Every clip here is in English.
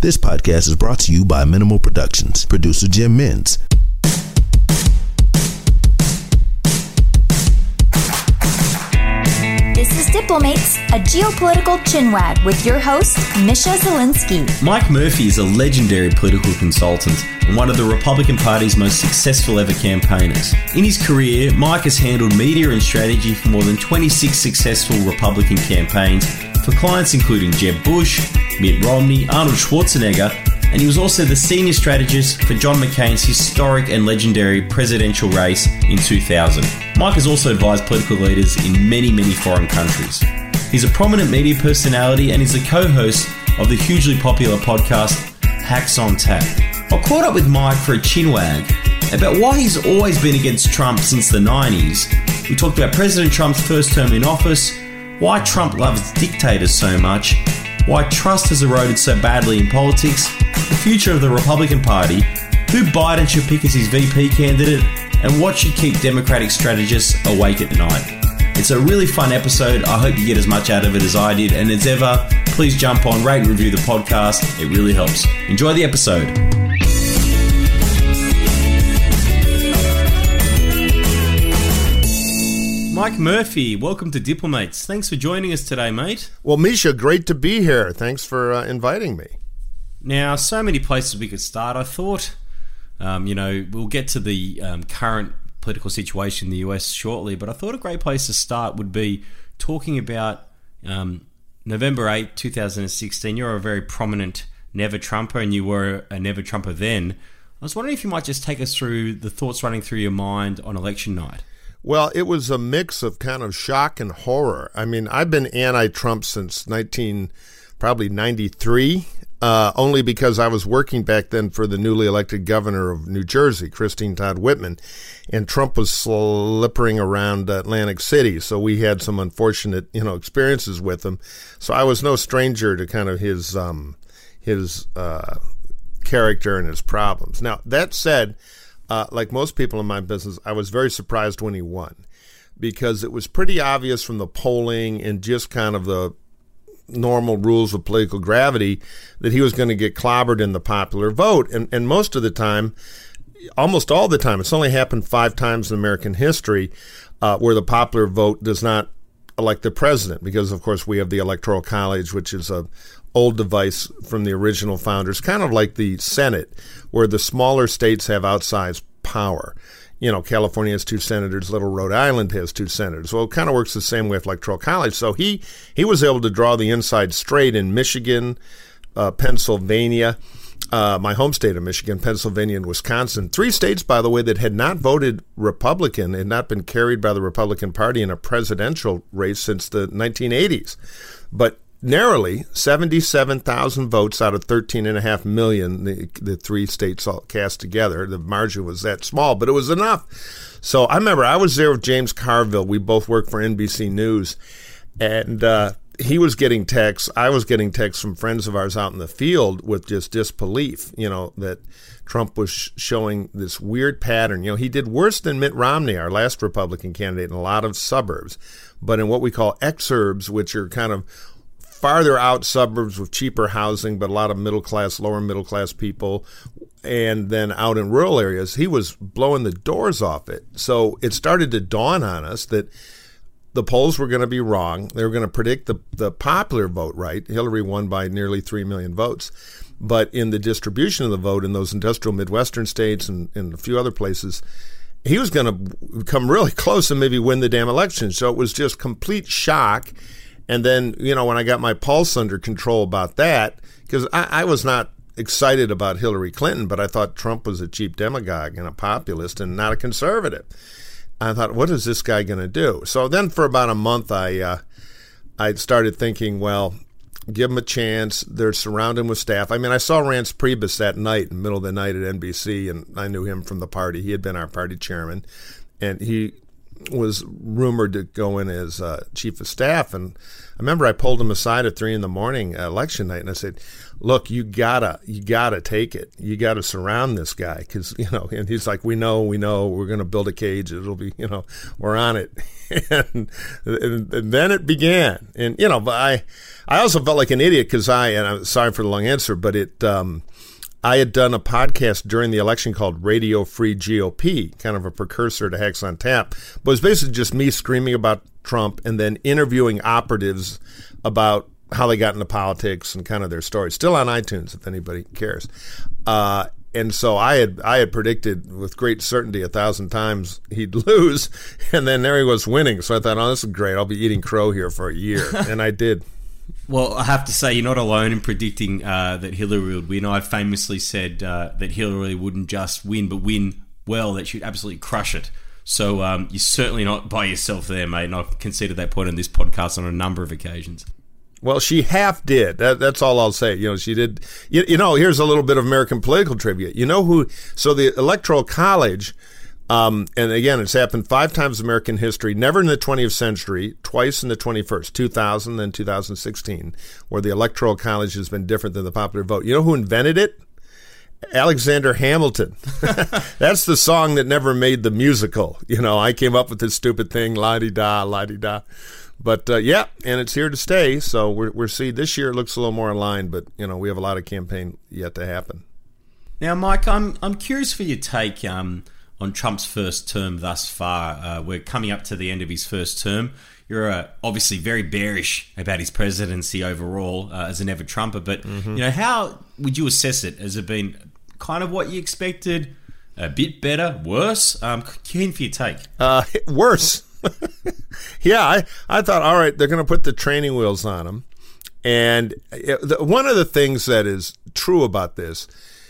This podcast is brought to you by Minimal Productions. Producer Jim Mintz. This is Diplomates, a geopolitical chinwag with your host, Misha Zelinsky. Mike Murphy is a legendary political consultant and one of the Republican Party's most successful ever campaigners. In his career, Mike has handled media and strategy for more than 26 successful Republican campaigns for clients including Jeb Bush, Mitt Romney, Arnold Schwarzenegger, and he was also the senior strategist for John McCain's historic and legendary presidential race in 2000. Mike has also advised political leaders in many foreign countries. He's a prominent media personality and is the co-host of the hugely popular podcast Hacks on Tap. I caught up with Mike for a chinwag about why he's always been against Trump since the 90s. We talked about President Trump's first term in office, why Trump loves dictators so much, why trust has eroded so badly in politics, the future of the Republican Party, who Biden should pick as his VP candidate, and what should keep Democratic strategists awake at night. It's a really fun episode. I hope you get as much out of it as I did, and as ever, please jump on, rate and review the podcast. It really helps. Enjoy the episode. Mike Murphy, welcome to Diplomates. Thanks for joining us today, mate. Well, Misha, great to be here. Thanks for inviting me. Now, so many places we could start. I thought, we'll get to the current political situation in the US shortly, but I thought a great place to start would be talking about November 8, 2016. You're a very prominent Never Trumper, and you were a Never Trumper then. I was wondering if you might just take us through the thoughts running through your mind on election night. Well, it was a mix of kind of shock and horror. I mean, I've been anti-Trump since 1993, only because I was working back then for the newly elected governor of New Jersey, Christine Todd Whitman, and Trump was slippering around Atlantic City, so we had some unfortunate, experiences with him. So I was no stranger to kind of his character and his problems. Now, that said, like most people in my business, I was very surprised when he won, because it was pretty obvious from the polling and just kind of the normal rules of political gravity that he was going to get clobbered in the popular vote. And most of the time, almost all the time, it's only happened 5 times in American history where the popular vote does not elect the president, because, of course, we have the Electoral College, which is a old device from the original founders, kind of like the Senate, where the smaller states have outsized power. California has 2 senators, little Rhode Island has 2 senators. Well, it kind of works the same way with Electoral College. So he was able to draw the inside straight in Michigan, Pennsylvania, my home state of Michigan, Pennsylvania, and Wisconsin. 3 states, by the way, that had not voted Republican, had not been carried by the Republican Party in a presidential race since the 1980s. But narrowly, 77,000 votes out of 13.5 million, the 3 states all cast together. The margin was that small, but it was enough. So I remember I was there with James Carville. We both worked for NBC News, and he was getting texts. I was getting texts from friends of ours out in the field with just disbelief, that Trump was showing this weird pattern. He did worse than Mitt Romney, our last Republican candidate, in a lot of suburbs, but in what we call exurbs, which are kind of farther out suburbs with cheaper housing, but a lot of middle-class, lower middle-class people, and then out in rural areas, he was blowing the doors off it. So it started to dawn on us that the polls were going to be wrong. They were going to predict the popular vote right. Hillary won by nearly 3 million votes. But in the distribution of the vote in those industrial Midwestern states and a few other places, he was going to come really close and maybe win the damn election. So it was just complete shock. And then, when I got my pulse under control about that, because I was not excited about Hillary Clinton, but I thought Trump was a cheap demagogue and a populist and not a conservative. I thought, what is this guy going to do? So then for about a month, I started thinking, well, give him a chance. They're surrounded with staff. I mean, I saw Rance Priebus that night, in the middle of the night at NBC, and I knew him from the party. He had been our party chairman, and he was rumored to go in as chief of staff, and I remember I pulled him aside at 3 a.m. election night, and I said, "Look, you gotta take it. You gotta surround this guy, because And he's like, "We know. We're gonna build a cage. It'll be, we're on it." and then it began, and but I also felt like an idiot because I'm sorry for the long answer, but I had done a podcast during the election called Radio Free GOP, kind of a precursor to Hacks on Tap, but it was basically just me screaming about Trump and then interviewing operatives about how they got into politics and kind of their story. Still on iTunes if anybody cares. And so I had predicted with great certainty 1,000 times he'd lose, and then there he was winning. So I thought, oh, this is great. I'll be eating crow here for a year, and I did. Well, I have to say, you're not alone in predicting that Hillary would win. I famously said that Hillary wouldn't just win, but win well, that she'd absolutely crush it. So you're certainly not by yourself there, mate, and I've conceded that point on this podcast on a number of occasions. Well, she half did. That's all I'll say. She did. Here's a little bit of American political trivia. You know who? So the Electoral College, and again, it's happened 5 times in American history, never in the 20th century, twice in the 21st, 2000 and 2016, where the Electoral College has been different than the popular vote. You know who invented it? Alexander Hamilton. That's the song that never made the musical. I came up with this stupid thing, la-di-da, la-di-da. But, and it's here to stay. So we're seeing this year it looks a little more aligned, but, we have a lot of campaign yet to happen. Now, Mike, I'm curious for your take on Trump's first term thus far. We're coming up to the end of his first term. You're obviously very bearish about his presidency overall as an ever-Trumper, but how would you assess it? Has it been kind of what you expected, a bit better, worse? Keen for your take. Worse. Yeah, I thought, all right, they're going to put the training wheels on him. And one of the things that is true about this,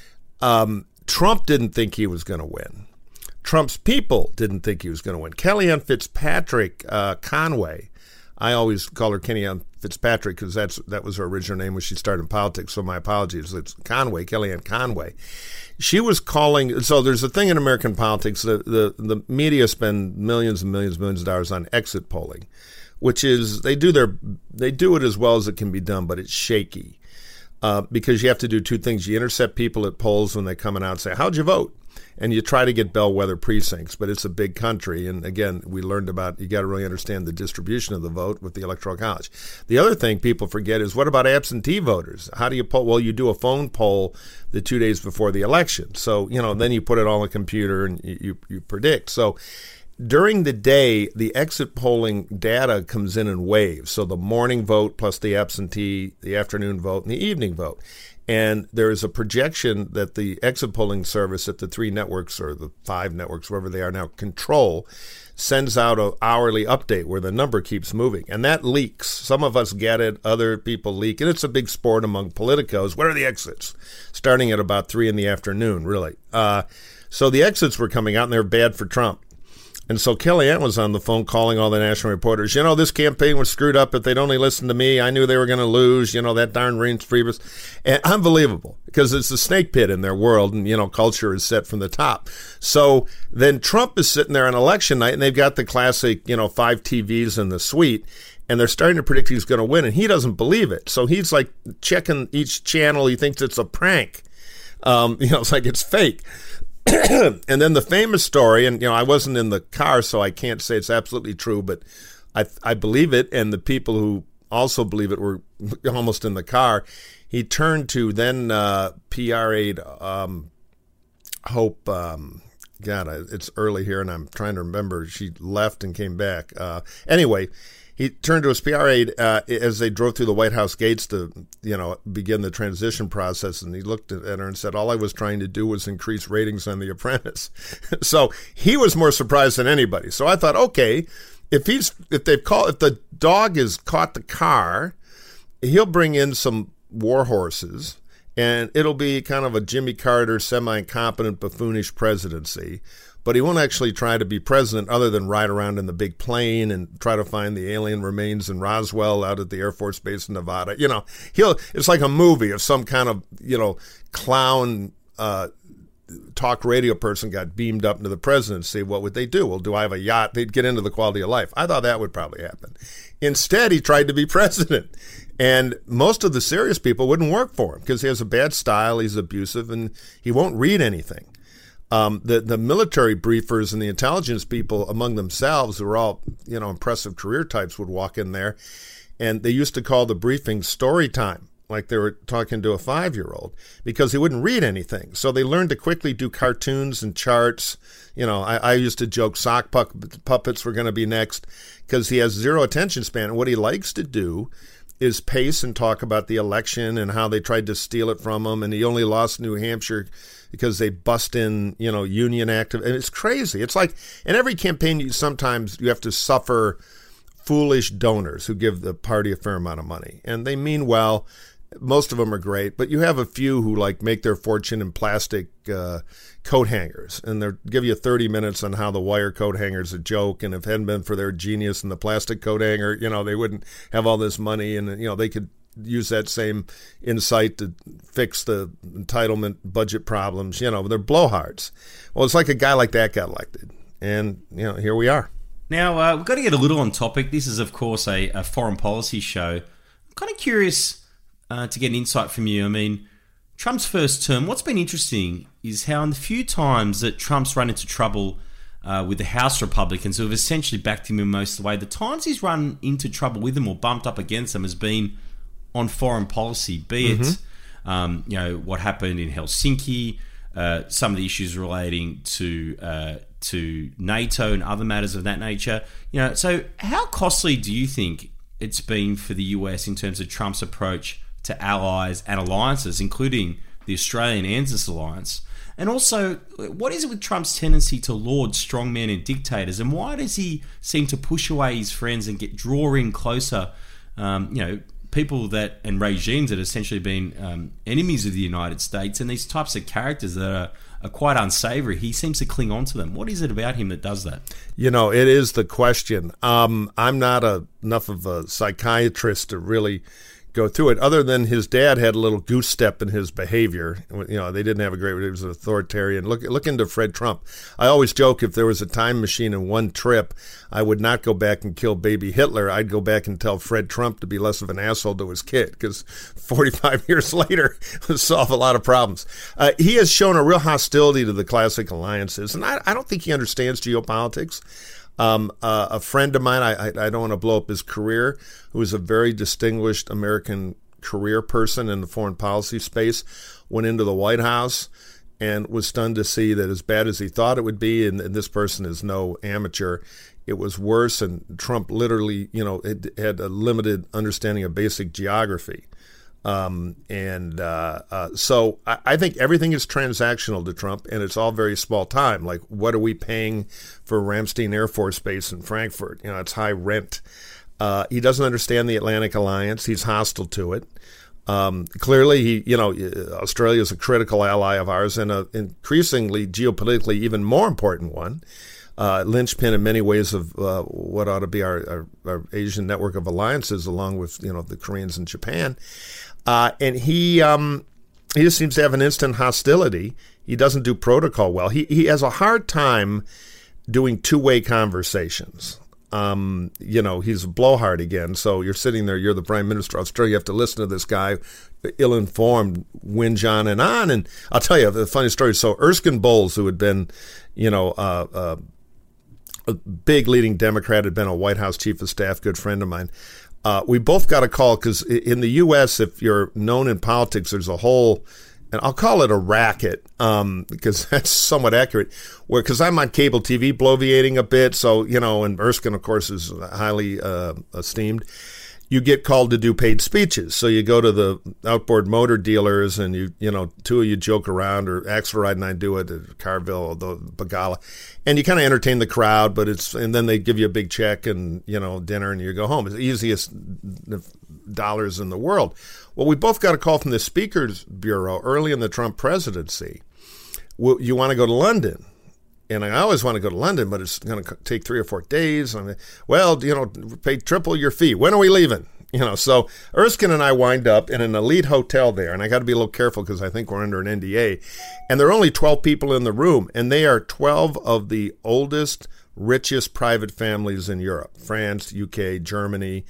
Trump didn't think he was going to win. Trump's people didn't think he was going to win. Kellyanne Fitzpatrick Conway, I always call her Kellyanne Fitzpatrick because that was her original name when she started in politics, so my apologies. It's Conway, Kellyanne Conway. She was calling, so there's a thing in American politics, the media spend millions and millions of dollars on exit polling, which is, they do it as well as it can be done, but it's shaky because you have to do 2 things. You intercept people at polls when they come out and say, how'd you vote? And you try to get bellwether precincts, but it's a big country. And again, we learned about, you got to really understand the distribution of the vote with the Electoral College. The other thing people forget is, what about absentee voters? How do you poll? Well, you do a phone poll the 2 days before the election. So, then you put it all on the computer and you predict. So during the day, the exit polling data comes in waves. So the morning vote plus the absentee, the afternoon vote, and the evening vote. And there is a projection that the exit polling service at the 3 networks or the 5 networks, wherever they are now, control, sends out an hourly update where the number keeps moving. And that leaks. Some of us get it, other people leak. And it's a big sport among politicos. What are the exits? Starting at about 3 in the afternoon, really. So the exits were coming out, and they were bad for Trump. And so Kellyanne was on the phone calling all the national reporters. This campaign was screwed up. If they'd only listened to me, I knew they were going to lose. That darn Reince Priebus. And unbelievable, because it's a snake pit in their world, and, culture is set from the top. So then Trump is sitting there on election night, and they've got the classic, 5 TVs in the suite, and they're starting to predict he's going to win, and he doesn't believe it. So he's like checking each channel. He thinks it's a prank. It's like it's fake. And then the famous story, and I wasn't in the car, so I can't say it's absolutely true, but I believe it, and the people who also believe it were almost in the car. He turned to then PR aide Hope. It's early here, and I'm trying to remember. She left and came back. Anyway, he turned to his PR aide as they drove through the White House gates to, begin the transition process. And he looked at her and said, all I was trying to do was increase ratings on The Apprentice. So he was more surprised than anybody. So I thought, okay, if the dog has caught the car, he'll bring in some war horses, and it'll be kind of a Jimmy Carter semi-incompetent, buffoonish presidency. But he won't actually try to be president other than ride around in the big plane and try to find the alien remains in Roswell out at the Air Force Base in Nevada. It's like a movie of some kind of, clown talk radio person got beamed up into the presidency, what would they do? Well, do I have a yacht? They'd get into the quality of life. I thought that would probably happen. Instead, he tried to be president. And most of the serious people wouldn't work for him because he has a bad style, he's abusive, and he won't read anything. The military briefers and the intelligence people among themselves, who were all, impressive career types, would walk in there, and they used to call the briefing story time, like they were talking to a 5-year-old, because he wouldn't read anything. So they learned to quickly do cartoons and charts. I used to joke sock puppets were going to be next because he has zero attention span. And what he likes to do is pace and talk about the election and how they tried to steal it from him. And he only lost New Hampshire because they bust in, union active. And it's crazy. It's like in every campaign, sometimes you have to suffer foolish donors who give the party a fair amount of money. And they mean well. Most of them are great, but you have a few who make their fortune in plastic coat hangers, and they'll give you 30 minutes on how the wire coat hanger is a joke, and if it hadn't been for their genius in the plastic coat hanger, they wouldn't have all this money, and they could use that same insight to fix the entitlement budget problems. They're blowhards. Well, it's like a guy like that got elected, and here we are. Now, we've got to get a little on topic. This is, of course, a foreign policy show. I'm kind of curious to get an insight from you. I mean, Trump's first term, what's been interesting is how in the few times that Trump's run into trouble with the House Republicans, who have essentially backed him in most of the way, the times he's run into trouble with them or bumped up against them has been on foreign policy, be it what happened in Helsinki, some of the issues relating to NATO and other matters of that nature. So how costly do you think it's been for the US in terms of Trump's approach to allies and alliances, including the Australian ANZUS alliance? And also, what is it with Trump's tendency to laud strongmen and dictators, and why does he seem to push away his friends and draw in closer, people and regimes that have essentially been enemies of the United States, and these types of characters that are quite unsavory? He seems to cling on to them. What is it about him that does that? It is the question. I'm not enough of a psychiatrist to really go through it, other than his dad had a little goose step in his behavior. They didn't have a great, he was an authoritarian. Look into Fred Trump. I always joke, if there was a time machine in one trip, I would not go back and kill baby Hitler. I'd go back and tell Fred Trump to be less of an asshole to his kid, because 45 years later, it'll solve a lot of problems. He has shown a real hostility to the classic alliances, and I don't think he understands geopolitics. A friend of mine, I don't want to blow up his career, who is a very distinguished American career person in the foreign policy space, went into the White House and was stunned to see that as bad as he thought it would be, and this person is no amateur, it was worse. And Trump literally, had a limited understanding of basic geography. So I think everything is transactional to Trump, and it's all very small time. Like, what are we paying for Ramstein Air Force Base in Frankfurt? It's high rent. He doesn't understand the Atlantic Alliance. He's hostile to it. Clearly, Australia is a critical ally of ours, and an increasingly geopolitically even more important one. Linchpin in many ways of what ought to be our Asian network of alliances, along with the Koreans and Japan. And he just seems to have an instant hostility. He doesn't do protocol well. He has a hard time doing two-way conversations. He's a blowhard again. So you're sitting there, you're the Prime Minister of Australia, you have to listen to this guy, ill-informed, whinge on. And I'll tell you the funny story. So Erskine Bowles, who had been, a big leading Democrat, had been a White House chief of staff, good friend of mine. We both got a call because in the U.S., if you're known in politics, there's a whole, and I'll call it a racket because that's somewhat accurate, because I'm on cable TV bloviating a bit. So, and Erskine, of course, is highly esteemed. You get called to do paid speeches. So you go to the outboard motor dealers and two of you joke around, or Axelrod and I do it at Carville or the Bagala, and you kind of entertain the crowd, and then they give you a big check and, dinner, and you go home. It's the easiest dollars in the world. Well, we both got a call from the Speakers Bureau early in the Trump presidency. Well, you want to go to London? And I always want to go to London, but it's going to take 3 or 4 days. Pay triple your fee. When are we leaving? So Erskine and I wind up in an elite hotel there, and I got to be a little careful because I think we're under an NDA, and there are only 12 people in the room, and they are 12 of the oldest, richest private families in Europe: France, UK, Germany.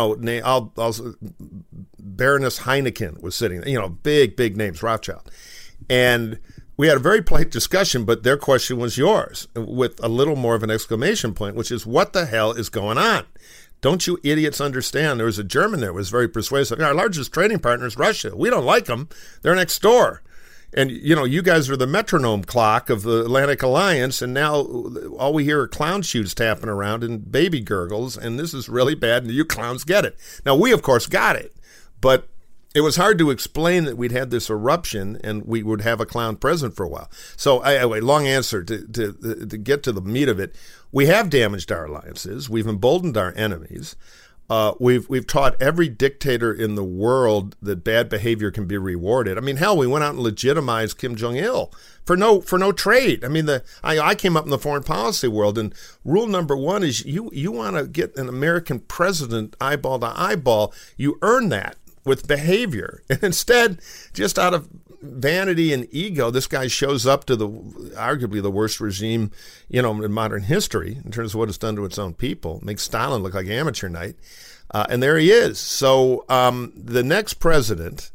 Baroness Heineken was sitting, big names, Rothschild. And we had a very polite discussion, but their question was yours, with a little more of an exclamation point, which is, what the hell is going on? Don't you idiots understand? There was a German there who was very persuasive. Our largest trading partner is Russia. We don't like them. They're next door. And, you guys are the metronome clock of the Atlantic Alliance, and now all we hear are clown shoes tapping around and baby gurgles, and this is really bad, and you clowns get it. Now, we, of course, got it, but it was hard to explain that we'd had this eruption and we would have a clown president for a while. So, anyway, long answer to get to the meat of it. We have damaged our alliances. We've emboldened our enemies. We've taught every dictator in the world that bad behavior can be rewarded. I mean, hell, we went out and legitimized Kim Jong-il for no trade. I mean, I came up in the foreign policy world, and rule number one is you want to get an American president eyeball to eyeball, you earn that with behavior. And instead, just out of vanity and ego, this guy shows up to arguably the worst regime, in modern history in terms of what it's done to its own people. Makes Stalin look like amateur night. And there he is. So the next president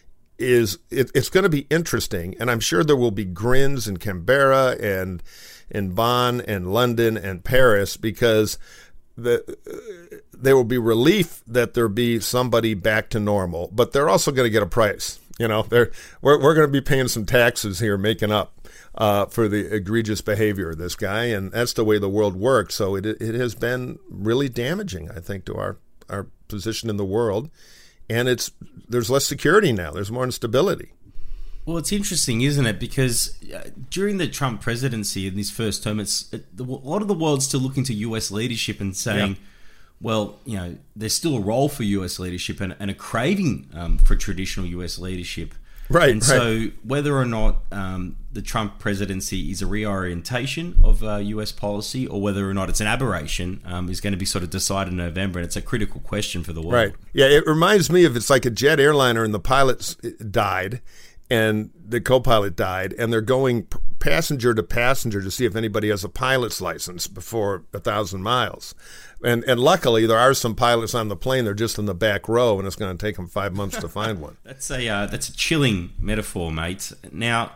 it's going to be interesting. And I'm sure there will be grins in Canberra and in Bonn and London and Paris, because there will be relief that there be somebody back to normal, but they're also going to get a price. We're going to be paying some taxes here, making up for the egregious behavior of this guy, and that's the way the world works. So it has been really damaging, I think, to our position in the world, and there's less security now. There's more instability. Well, it's interesting, isn't it? Because during the Trump presidency in his first term, a lot of the world's still looking to U.S. leadership and saying, well, there's still a role for U.S. leadership and a craving for traditional U.S. leadership. Right. And so whether or not the Trump presidency is a reorientation of U.S. policy, or whether or not it's an aberration, is going to be sort of decided in November. And it's a critical question for the world. Right. Yeah, it reminds me of, it's like a jet airliner and the pilot died and the co-pilot died, and they're going passenger to passenger to see if anybody has a pilot's license before 1,000 miles. And luckily, there are some pilots on the plane. They're just in the back row, and it's going to take them 5 months to find one. That's a chilling metaphor, mate. Now,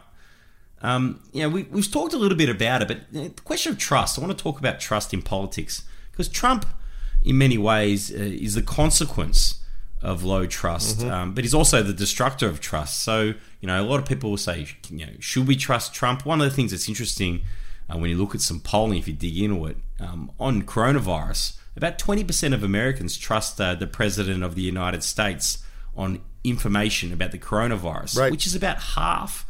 we've talked a little bit about it, but the question of trust. I want to talk about trust in politics, because Trump, in many ways, is the consequence of low trust, but he's also the destructor of trust. So, a lot of people will say, should we trust Trump? One of the things that's interesting when you look at some polling, if you dig into it, on coronavirus, about 20% of Americans trust the President of the United States on information about the coronavirus, right, which is about half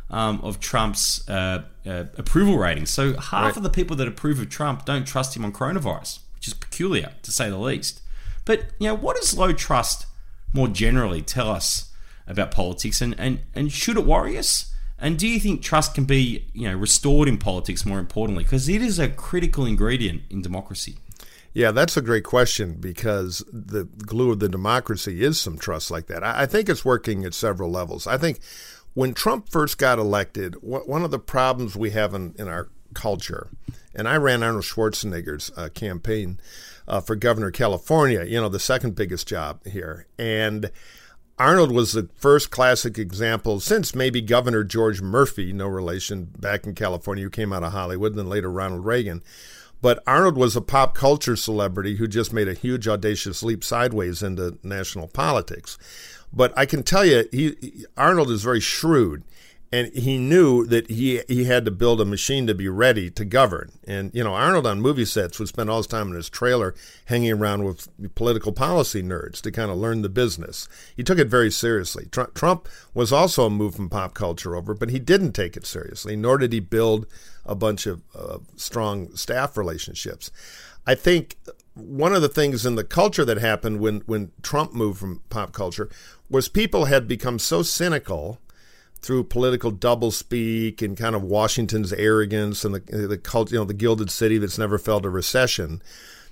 of Trump's approval rating. So half of the people that approve of Trump don't trust him on coronavirus, which is peculiar, to say the least. But, what does low trust more generally tell us about politics, and should it worry us? And do you think trust can be, restored in politics, more importantly? Because it is a critical ingredient in democracy. Yeah, that's a great question, because the glue of the democracy is some trust like that. I think it's working at several levels. I think when Trump first got elected, one of the problems we have in our culture, and I ran Arnold Schwarzenegger's campaign for governor of California, the second biggest job here. And Arnold was the first classic example since maybe Governor George Murphy, no relation, back in California, who came out of Hollywood, and then later Ronald Reagan. But Arnold was a pop culture celebrity who just made a huge audacious leap sideways into national politics. But I can tell you, Arnold is very shrewd. And he knew that he had to build a machine to be ready to govern. And, Arnold on movie sets would spend all his time in his trailer hanging around with political policy nerds to kind of learn the business. He took it very seriously. Trump was also a move from pop culture over, but he didn't take it seriously, nor did he build a bunch of strong staff relationships. I think one of the things in the culture that happened when Trump moved from pop culture was people had become so cynical through political doublespeak and kind of Washington's arrogance and the cult, the Gilded City that's never felt a recession,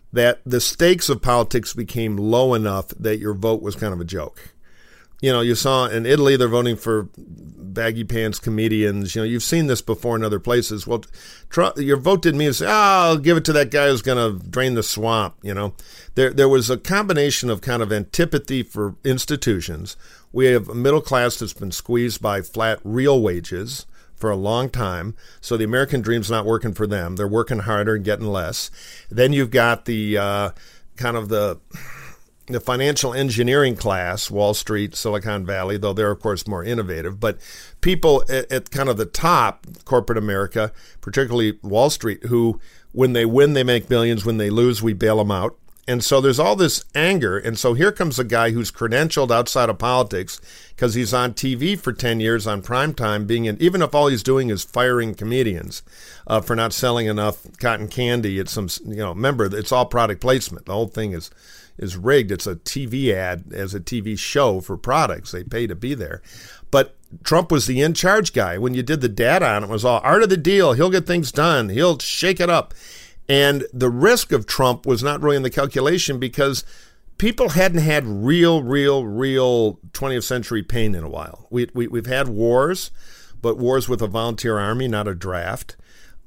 that the stakes of politics became low enough that your vote was kind of a joke. You saw in Italy, they're voting for baggy pants comedians. You've seen this before in other places. Well, Trump, your vote didn't mean to say, I'll give it to that guy who's going to drain the swamp. There was a combination of kind of antipathy for institutions. We have a middle class that's been squeezed by flat real wages for a long time. So the American dream's not working for them. They're working harder and getting less. Then you've got the kind of the financial engineering class, Wall Street, Silicon Valley, though they're, of course, more innovative. But people at kind of the top, corporate America, particularly Wall Street, who, when they win, they make billions. When they lose, we bail them out. And so there's all this anger. And so here comes a guy who's credentialed outside of politics because he's on TV for 10 years on primetime, even if all he's doing is firing comedians for not selling enough cotton candy at some, remember, it's all product placement. The whole thing is rigged. It's a TV ad as a TV show for products. They pay to be there. But Trump was the in-charge guy. When you did the data on it, it was all art of the deal. He'll get things done. He'll shake it up. And the risk of Trump was not really in the calculation because people hadn't had real 20th century pain in a while. We've had wars, but wars with a volunteer army, not a draft.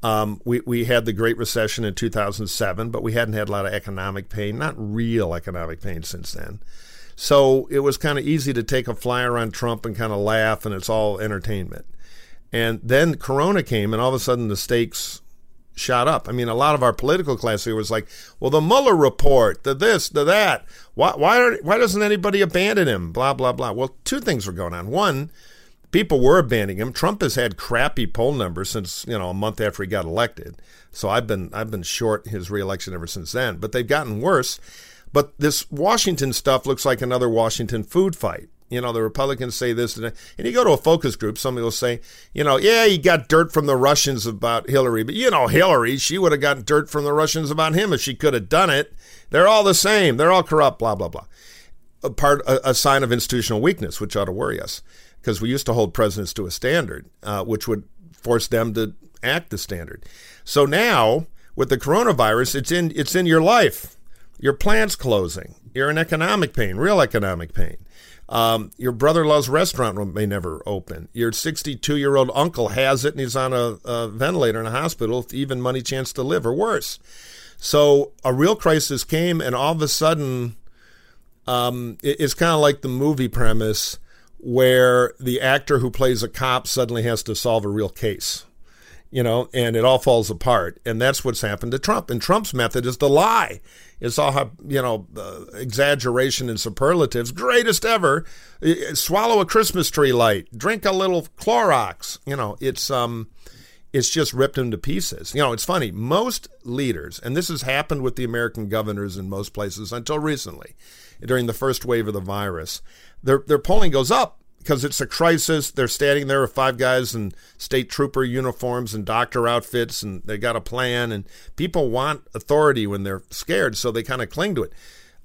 We had the Great Recession in 2007, but we hadn't had a lot of economic pain, not real economic pain since then. So it was kind of easy to take a flyer on Trump and kind of laugh, and it's all entertainment. And then Corona came, and all of a sudden the stakes shot up. I mean, a lot of our political class here was like, well, the Mueller report, the this, the that. Why doesn't anybody abandon him? Blah, blah, blah. Well, two things were going on. One, people were abandoning him. Trump has had crappy poll numbers since, a month after he got elected. So I've been short his reelection ever since then. But they've gotten worse. But this Washington stuff looks like another Washington food fight. The Republicans say this, and you go to a focus group, somebody will say, yeah, he got dirt from the Russians about Hillary, but Hillary, she would have gotten dirt from the Russians about him if she could have done it. They're all the same. They're all corrupt, blah, blah, blah. A sign of institutional weakness, which ought to worry us, because we used to hold presidents to a standard, which would force them to act the standard. So now, with the coronavirus, it's in your life. Your plant's closing. You're in economic pain, real economic pain. Your brother-in-law's restaurant may never open. Your 62-year-old uncle has it, and he's on a ventilator in a hospital with even money chance to live, or worse. So a real crisis came, and all of a sudden, it's kind of like the movie premise where the actor who plays a cop suddenly has to solve a real case, and it all falls apart. And that's what's happened to Trump. And Trump's method is to lie. It's all, exaggeration and superlatives. Greatest ever. Swallow a Christmas tree light. Drink a little Clorox. It's just ripped him to pieces. It's funny. Most leaders, and this has happened with the American governors in most places until recently, during the first wave of the virus, their polling goes up. Because it's a crisis. They're standing there with five guys in state trooper uniforms and doctor outfits, and they got a plan, and people want authority when they're scared, so they kind of cling to it.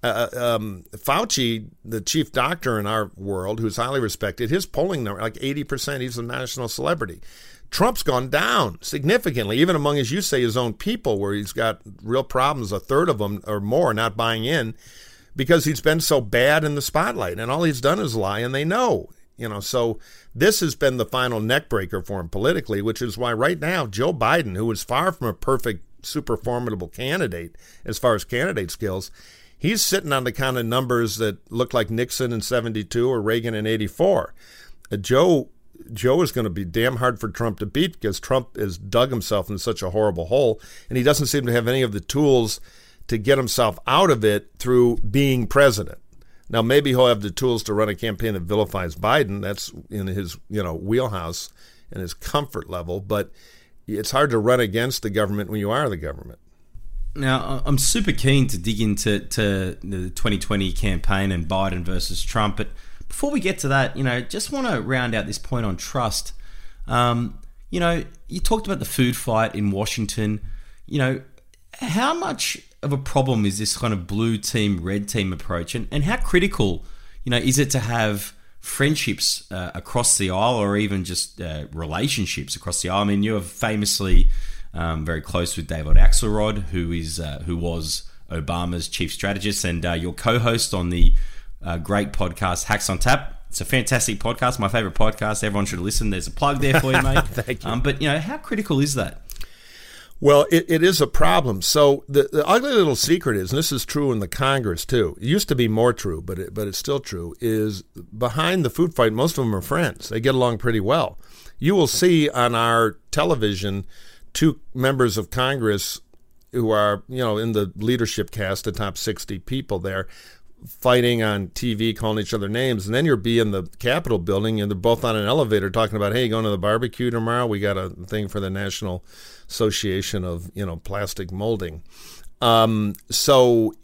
Fauci, the chief doctor in our world, who's highly respected, his polling number, like 80%, he's a national celebrity. Trump's gone down significantly, even among, as you say, his own people, where he's got real problems, a third of them or more not buying in, because he's been so bad in the spotlight, and all he's done is lie, and they know. So this has been the final neck breaker for him politically, which is why right now Joe Biden, who is far from a perfect, super formidable candidate as far as candidate skills, he's sitting on the kind of numbers that look like Nixon in 72 or Reagan in 84. Joe is going to be damn hard for Trump to beat because Trump has dug himself in such a horrible hole, and he doesn't seem to have any of the tools to get himself out of it through being president. Now, maybe he'll have the tools to run a campaign that vilifies Biden. That's in his, wheelhouse and his comfort level. But it's hard to run against the government when you are the government. Now, I'm super keen to dig into the 2020 campaign and Biden versus Trump. But before we get to that, just want to round out this point on trust. You talked about the food fight in Washington. How much of a problem is this kind of blue team, red team approach? And how critical, is it to have friendships across the aisle, or even just relationships across the aisle? I mean, you're famously very close with David Axelrod, who was Obama's chief strategist and your co-host on the great podcast Hacks on Tap. It's a fantastic podcast, my favorite podcast. Everyone should listen. There's a plug there for you, mate. Thank you. But, how critical is that? Well, it is a problem. So the ugly little secret is, and this is true in the Congress too, it used to be more true, but it's still true, is behind the food fight, most of them are friends. They get along pretty well. You will see on our television 2 members of Congress who are, in the leadership cast, the top 60 people there, fighting on TV, calling each other names, and then you'll be in the Capitol building and they're both on an elevator talking about, hey, going to the barbecue tomorrow? We got a thing for the National Association of, Plastic Molding. So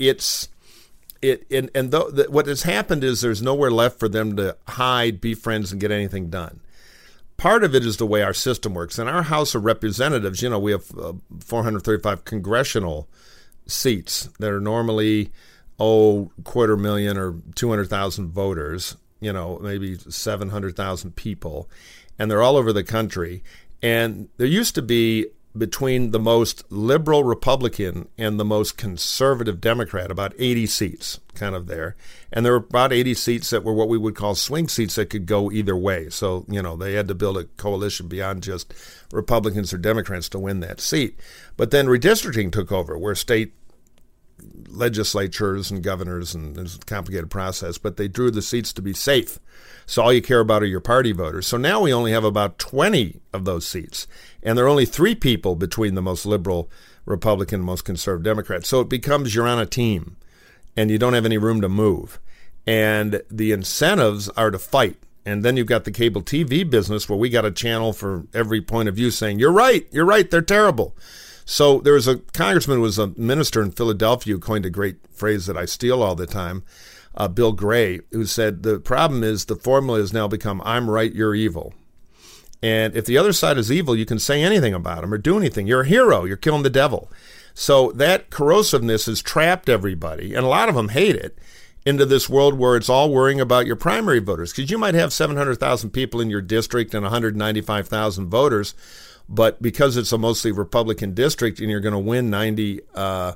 what has happened is there's nowhere left for them to hide, be friends, and get anything done. Part of it is the way our system works. In our House of Representatives, we have 435 congressional seats that are normally 250,000 or 200,000 voters, maybe 700,000 people, and they're all over the country. And there used to be, between the most liberal Republican and the most conservative Democrat, about 80 seats kind of there. And there were about 80 seats that were what we would call swing seats that could go either way. So, they had to build a coalition beyond just Republicans or Democrats to win that seat. But then redistricting took over, where state legislatures and governors, and it's a complicated process, but they drew the seats to be safe. So all you care about are your party voters. So now we only have about 20 of those seats, and there are only 3 people between the most liberal Republican and most conservative Democrat. So it becomes you're on a team, and you don't have any room to move. And the incentives are to fight. And then you've got the cable TV business where we got a channel for every point of view saying, you're right, they're terrible. So there was a congressman who was a minister in Philadelphia who coined a great phrase that I steal all the time, Bill Gray, who said the problem is the formula has now become I'm right, you're evil. And if the other side is evil, you can say anything about them or do anything. You're a hero. You're killing the devil. So that corrosiveness has trapped everybody, and a lot of them hate it, into this world where it's all worrying about your primary voters. Because you might have 700,000 people in your district and 195,000 voters, but because it's a mostly Republican district and you're going to win 90%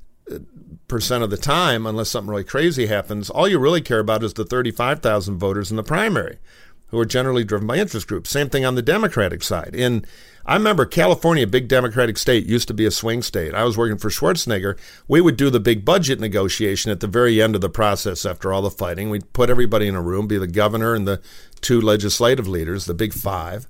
of the time, unless something really crazy happens, all you really care about is the 35,000 voters in the primary, who are generally driven by interest groups. Same thing on the Democratic side. I remember California, a big Democratic state, used to be a swing state. I was working for Schwarzenegger. We would do the big budget negotiation at the very end of the process after all the fighting. We'd put everybody in a room, be the governor and the 2 legislative leaders, the big 5.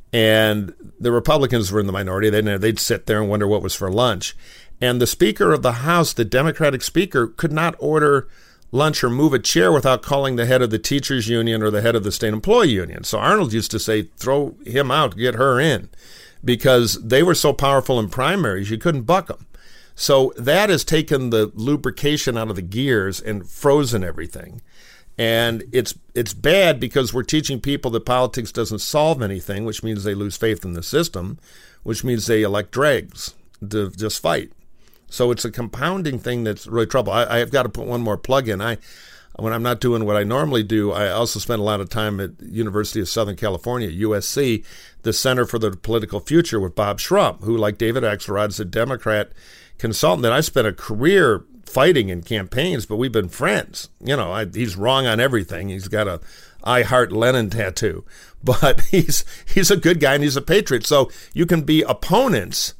And the Republicans were in the minority. They'd sit there and wonder what was for lunch. And the Speaker of the House, the Democratic Speaker, could not order lunch or move a chair without calling the head of the teachers union or the head of the state employee union. So Arnold used to say, throw him out, get her in, because they were so powerful in primaries, you couldn't buck them. So that has taken the lubrication out of the gears and frozen everything. And it's bad because we're teaching people that politics doesn't solve anything, which means they lose faith in the system, which means they elect dregs to just fight. So it's a compounding thing that's really trouble. I've got to put one more plug in. When I'm not doing what I normally do, I also spend a lot of time at University of Southern California, USC, the Center for the Political Future with Bob Shrum, who, like David Axelrod, is a Democrat consultant that I spent a career fighting in campaigns, but we've been friends. He's wrong on everything. He's got a I Heart Lenin tattoo, but he's a good guy and he's a patriot. So you can be opponents,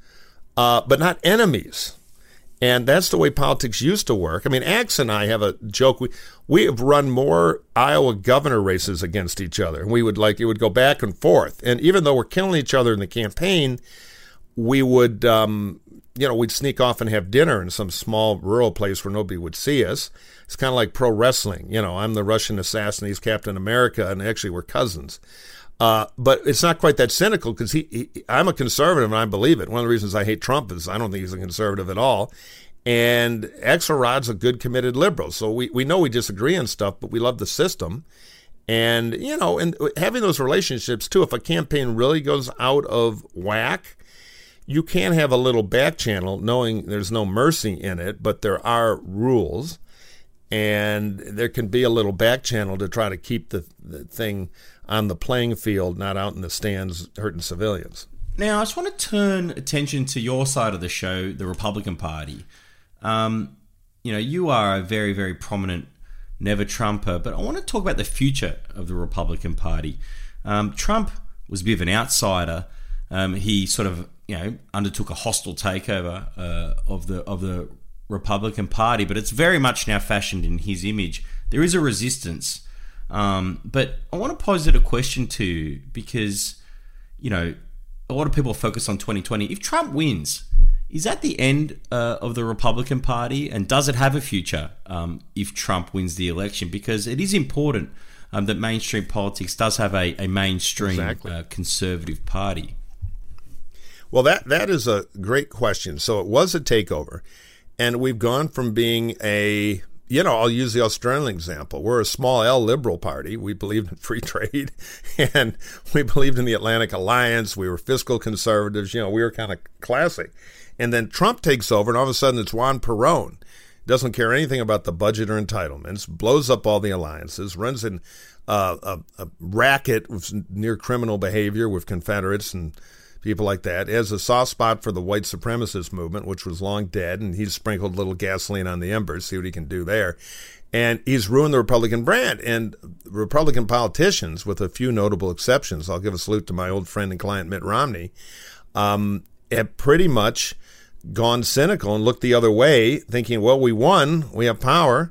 but not enemies. And that's the way politics used to work. I mean, Axe and I have a joke. We have run more Iowa governor races against each other. And it would go back and forth. And even though we're killing each other in the campaign, we would, we'd sneak off and have dinner in some small rural place where nobody would see us. It's kind of like pro wrestling. I'm the Russian assassin, he's Captain America, and actually we're cousins. But it's not quite that cynical because I'm a conservative and I believe it. One of the reasons I hate Trump is I don't think he's a conservative at all. And Axelrod's a good, committed liberal. So we know we disagree on stuff, but we love the system. And, and having those relationships, too, if a campaign really goes out of whack, you can have a little back channel knowing there's no mercy in it, but there are rules. And there can be a little back channel to try to keep the thing on the playing field, not out in the stands hurting civilians. Now, I just want to turn attention to your side of the show, the Republican Party. you are a very, very prominent never Trumper, but I want to talk about the future of the Republican Party. Trump was a bit of an outsider. He sort of, undertook a hostile takeover of the Republican Party, but it's very much now fashioned in his image. There is a resistance, but I want to pose it a question to you because, a lot of people focus on 2020. If Trump wins, is that the end of the Republican Party, and does it have a future if Trump wins the election? Because it is important that mainstream politics does have a mainstream conservative party. Well, that is a great question. So it was a takeover, and we've gone from being I'll use the Australian example. We're a small L liberal party. We believed in free trade, and we believed in the Atlantic Alliance. We were fiscal conservatives. We were kind of classic. And then Trump takes over, and all of a sudden it's Juan Perón. Doesn't care anything about the budget or entitlements, blows up all the alliances, runs in a racket with near criminal behavior with Confederates and people like that. He has a soft spot for the white supremacist movement, which was long dead, and he's sprinkled a little gasoline on the embers, see what he can do there. And he's ruined the Republican brand. And Republican politicians, with a few notable exceptions, I'll give a salute to my old friend and client Mitt Romney, have pretty much gone cynical and looked the other way, thinking, well, we won, we have power,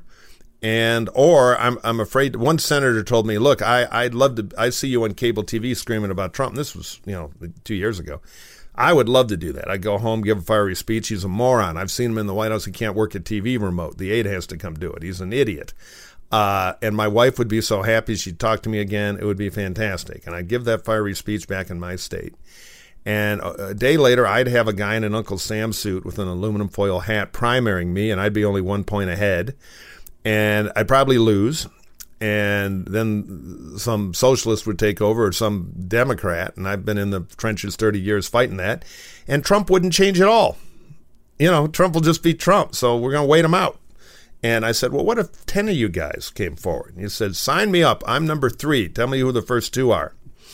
or I'm afraid. One senator told me, look, I'd love to. I see you on cable TV screaming about Trump. This was 2 years ago. I would love to do that. I'd go home, give a fiery speech. He's a moron. I've seen him in the White House. He can't work a TV remote. The aide has to come do it. He's an idiot. And my wife would be so happy she'd talk to me again. It would be fantastic. And I'd give that fiery speech back in my state. And a day later, I'd have a guy in an Uncle Sam suit with an aluminum foil hat primarying me, and I'd be only 1 point ahead. And I'd probably lose. And then some socialist would take over, or some Democrat, and I've been in the trenches 30 years fighting that. And Trump wouldn't change at all. Trump will just be Trump, so we're going to wait him out. And I said, well, what if 10 of you guys came forward? And he said, sign me up. I'm number 3. Tell me who the first 2 are.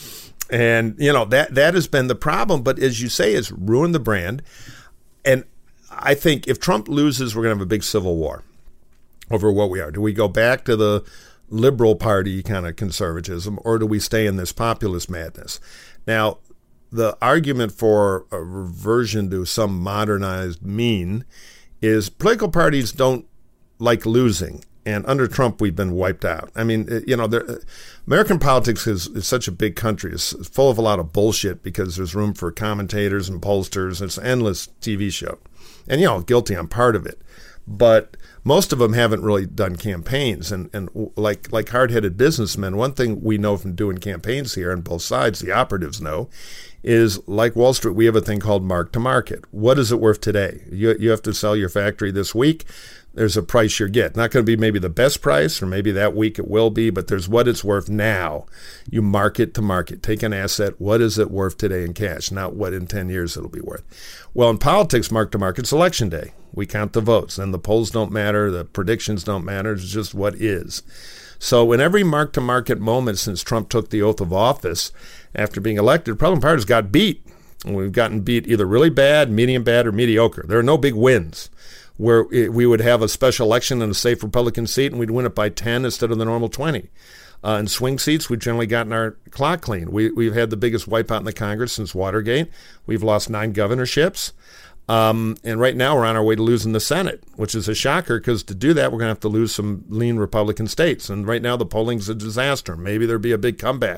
And, that has been the problem. But as you say, it's ruined the brand. And I think if Trump loses, we're going to have a big civil war over what we are. Do we go back to the liberal party kind of conservatism, or do we stay in this populist madness? Now, the argument for a reversion to some modernized mean is political parties don't like losing. And under Trump, we've been wiped out. I mean, American politics is such a big country. It's full of a lot of bullshit because there's room for commentators and pollsters. It's an endless TV show. And, guilty, I'm part of it. But most of them haven't really done campaigns. And like hard-headed businessmen, one thing we know from doing campaigns here on both sides, the operatives know, is like Wall Street, we have a thing called mark to market. What is it worth today? You have to sell your factory this week. There's a price you get. Not going to be maybe the best price, or maybe that week it will be, but there's what it's worth now. You market to market. Take an asset. What is it worth today in cash? Not what in 10 years it'll be worth. Well, in politics, mark to market's election day. We count the votes, and the polls don't matter. The predictions don't matter. It's just what is. So in every mark to market moment since Trump took the oath of office after being elected, Republican parties got beat. And we've gotten beat either really bad, medium bad, or mediocre. There are no big wins, where we would have a special election in a safe Republican seat and we'd win it by 10 instead of the normal 20. In swing seats, we've generally gotten our clock clean. We've had the biggest wipeout in the Congress since Watergate. We've lost 9 governorships. And right now we're on our way to losing the Senate, which is a shocker because to do that, we're going to have to lose some lean Republican states. And right now the polling's a disaster. Maybe there'll be a big comeback.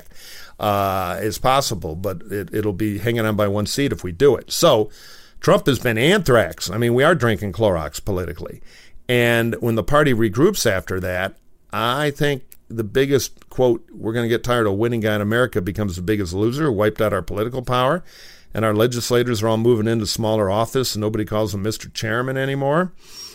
It's possible, but it'll be hanging on by 1 seat if we do it. So Trump has been anthrax. I mean, we are drinking Clorox politically. And when the party regroups after that, I think the biggest, quote, we're going to get tired of winning guy in America becomes the biggest loser, wiped out our political power, and our legislators are all moving into smaller office, and nobody calls them Mr. Chairman anymore.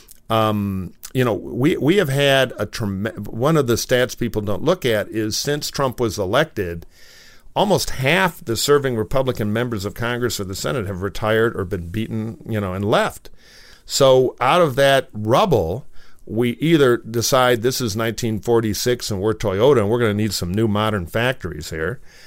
We have had one of the stats people don't look at is since Trump was elected, almost half the serving Republican members of Congress or the Senate have retired or been beaten, and left. So out of that rubble, we either decide this is 1946 and we're Toyota and we're going to need some new modern factories here,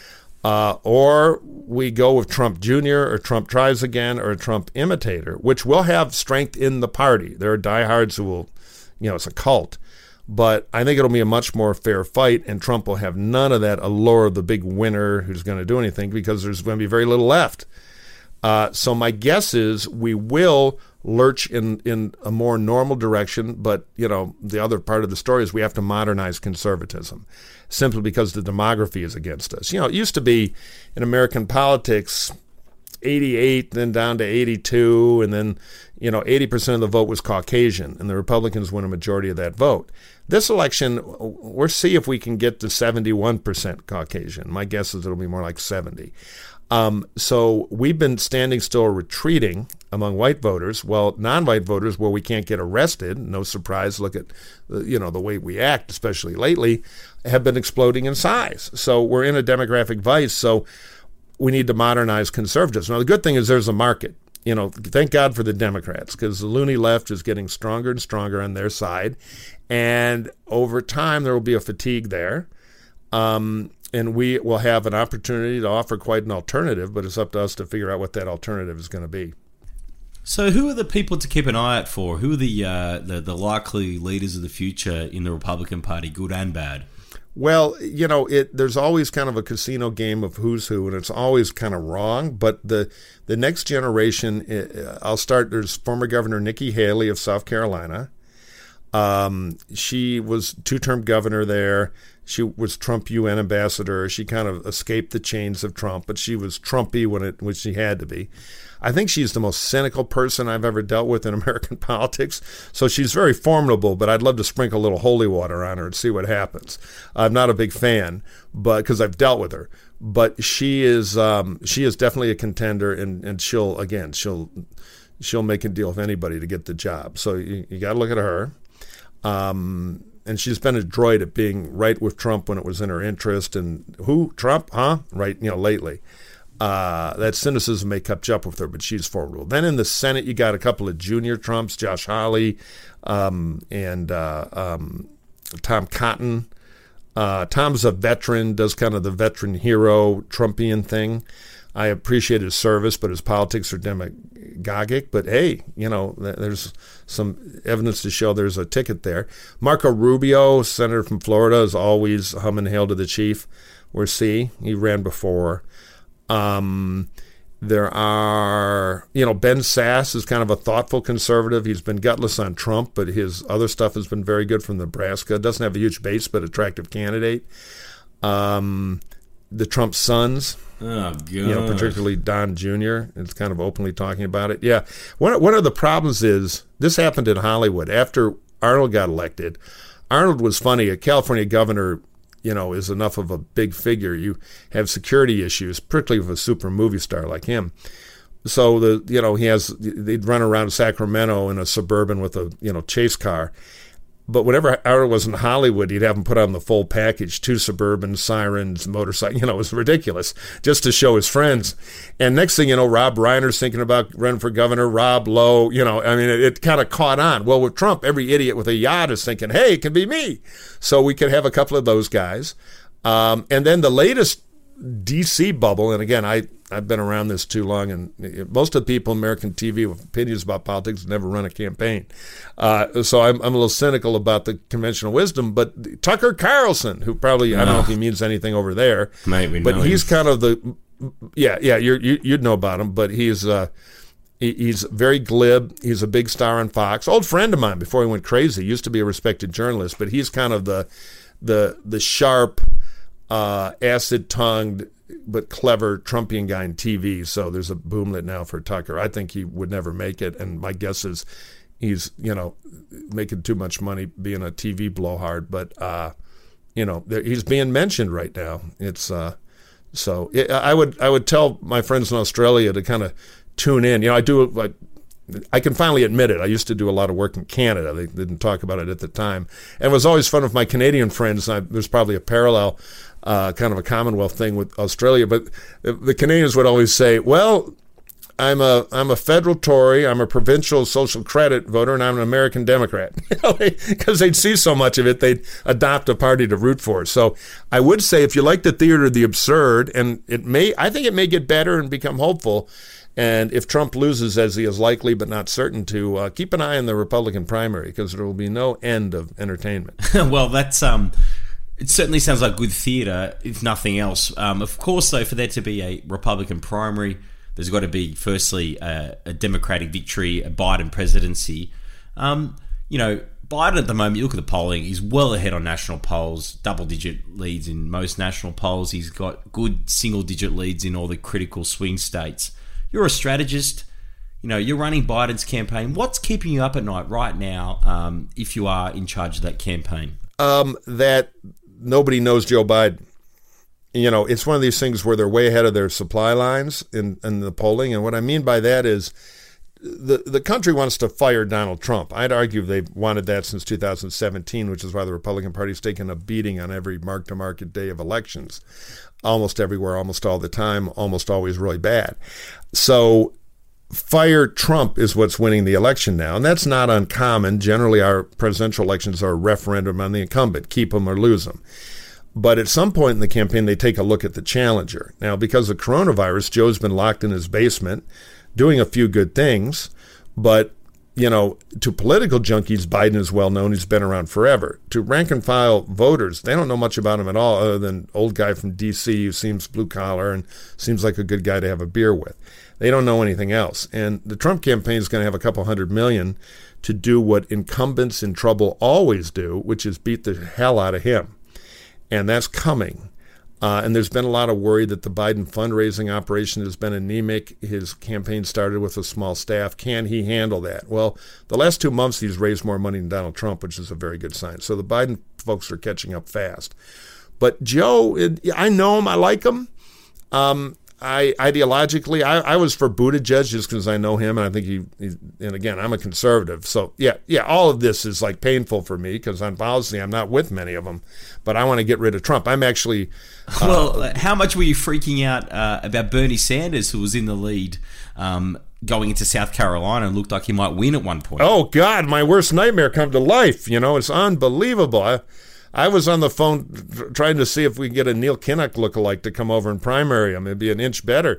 or we go with Trump Jr. or Trump tries again or a Trump imitator, which will have strength in the party. There are diehards who will, it's a cult. But I think it'll be a much more fair fight, and Trump will have none of that allure of the big winner who's going to do anything, because there's going to be very little left. So my guess is we will lurch in a more normal direction, but, the other part of the story is we have to modernize conservatism, simply because the demography is against us. It used to be in American politics 88, then down to 82, and then 80% of the vote was Caucasian, and the Republicans win a majority of that vote. This election, we'll see if we can get to 71% Caucasian. My guess is it'll be more like 70. So we've been standing still or retreating among white voters. Well, non-white voters, where we can't get arrested, no surprise, look at the way we act, especially lately, have been exploding in size. So we're in a demographic vice. So we need to modernize conservatism. Now, the good thing is there's a market. Thank God for the Democrats, because the loony left is getting stronger and stronger on their side. And over time, there will be a fatigue there. And we will have an opportunity to offer quite an alternative, but it's up to us to figure out what that alternative is going to be. So who are the people to keep an eye out for? Who are the likely leaders of the future in the Republican Party, good and bad? Well, there's always kind of a casino game of who's who, and it's always kind of wrong. But the next generation, there's former Governor Nikki Haley of South Carolina. She was two-term governor there. She was Trump UN ambassador. She kind of escaped the chains of Trump, but she was Trumpy when she had to be. I think she's the most cynical person I've ever dealt with in American politics. So she's very formidable, but I'd love to sprinkle a little holy water on her and see what happens. I'm not a big fan, but because I've dealt with her. But she is definitely a contender, and she'll make a deal with anybody to get the job. So you got to look at her. And she's been a droid at being right with Trump when it was in her interest. And who? Trump? Huh? Right, lately. That cynicism may catch up with her, but she's formidable. Then in the Senate, you got a couple of junior Trumps, Josh Hawley and Tom Cotton. Tom's a veteran, does kind of the veteran hero Trumpian thing. I appreciate his service, but his politics are demagogic. But hey, there's some evidence to show there's a ticket there. Marco Rubio, senator from Florida, is always hum and hail to the chief. We'll see. He ran before. There are, Ben Sass is kind of a thoughtful conservative. He's been gutless on Trump, but his other stuff has been very good from Nebraska. Doesn't have a huge base, but attractive candidate. The Trump sons. Oh, God. Particularly Don Jr. is kind of openly talking about it. Yeah. One of the problems is this happened in Hollywood. After Arnold got elected, Arnold was funny. A California governor, is enough of a big figure. You have security issues, particularly with a super movie star like him. So they'd run around Sacramento in a Suburban with a, chase car. But whenever Arnold was in Hollywood, he'd have him put on the full package, 2 Suburbans, sirens, motorcycle. It was ridiculous just to show his friends. And next thing you know, Rob Reiner's thinking about running for governor, Rob Lowe, it kind of caught on. Well, with Trump, every idiot with a yacht is thinking, hey, it can be me. So we could have a couple of those guys. And then the latest D.C. bubble, and again, I've been around this too long, and most of the people in American TV with opinions about politics never run a campaign. So I'm a little cynical about the conventional wisdom, but Tucker Carlson, who probably, I don't know if he means anything over there, but he's kind of you'd know about him, but he's very glib. He's a big star on Fox. Old friend of mine before he went crazy. Used to be a respected journalist, but he's kind of the sharp, acid-tongued but clever Trumpian guy in TV. So there's a boomlet now for Tucker. I think he would never make it, and my guess is he's making too much money being a TV blowhard. But he's being mentioned right now. It's so I would tell my friends in Australia to kind of tune in. I can finally admit it. I used to do a lot of work in Canada. They didn't talk about it at the time. And it was always fun with my Canadian friends. There's probably a parallel, kind of a Commonwealth thing with Australia. But the Canadians would always say, well, I'm a federal Tory, I'm a provincial social credit voter, and I'm an American Democrat. Because they'd see so much of it, they'd adopt a party to root for. So I would say if you like the theater of the absurd, and I think it may get better and become hopeful. And if Trump loses, as he is likely but not certain to, keep an eye on the Republican primary, because there will be no end of entertainment. Well, that's it certainly sounds like good theatre, if nothing else. Of course, though, for there to be a Republican primary, there's got to be, firstly, a Democratic victory, a Biden presidency. Biden at the moment, you look at the polling, he's well ahead on national polls, double-digit leads in most national polls. He's got good single-digit leads in all the critical swing states. You're a strategist. You're running Biden's campaign. What's keeping you up at night right now if you are in charge of that campaign? That nobody knows Joe Biden. It's one of these things where they're way ahead of their supply lines in the polling. And what I mean by that is the country wants to fire Donald Trump. I'd argue they've wanted that since 2017, which is why the Republican Party's taken a beating on every mark-to-market day of elections. Almost everywhere, almost all the time, almost always really bad. So fire Trump is what's winning the election now, and that's not uncommon. Generally, our presidential elections are a referendum on the incumbent, keep him or lose him. But at some point in the campaign, they take a look at the challenger. Now, because of coronavirus, Joe's been locked in his basement, doing a few good things, but to political junkies, Biden is well known. He's been around forever. To rank and file voters, they don't know much about him at all other than old guy from D.C. who seems blue collar and seems like a good guy to have a beer with. They don't know anything else. And the Trump campaign is going to have a couple $100 million to do what incumbents in trouble always do, which is beat the hell out of him. And that's coming. And there's been a lot of worry that the Biden fundraising operation has been anemic. His campaign started with a small staff. Can he handle that? Well, the last 2 months he's raised more money than Donald Trump, which is a very good sign. So the Biden folks are catching up fast. But Joe, I know him. I like him. Ideologically, I was for Buttigieg just because I know him, and I think he and again, I'm a conservative. So, yeah, all of this is like painful for me because on policy, I'm not with many of them, but I want to get rid of Trump. I'm actually... how much were you freaking out about Bernie Sanders, who was in the lead going into South Carolina and looked like he might win at one point? Oh, God, my worst nightmare come to life. It's unbelievable. I was on the phone trying to see if we can get a Neil Kinnock lookalike to come over and primary him. It'd be an inch better.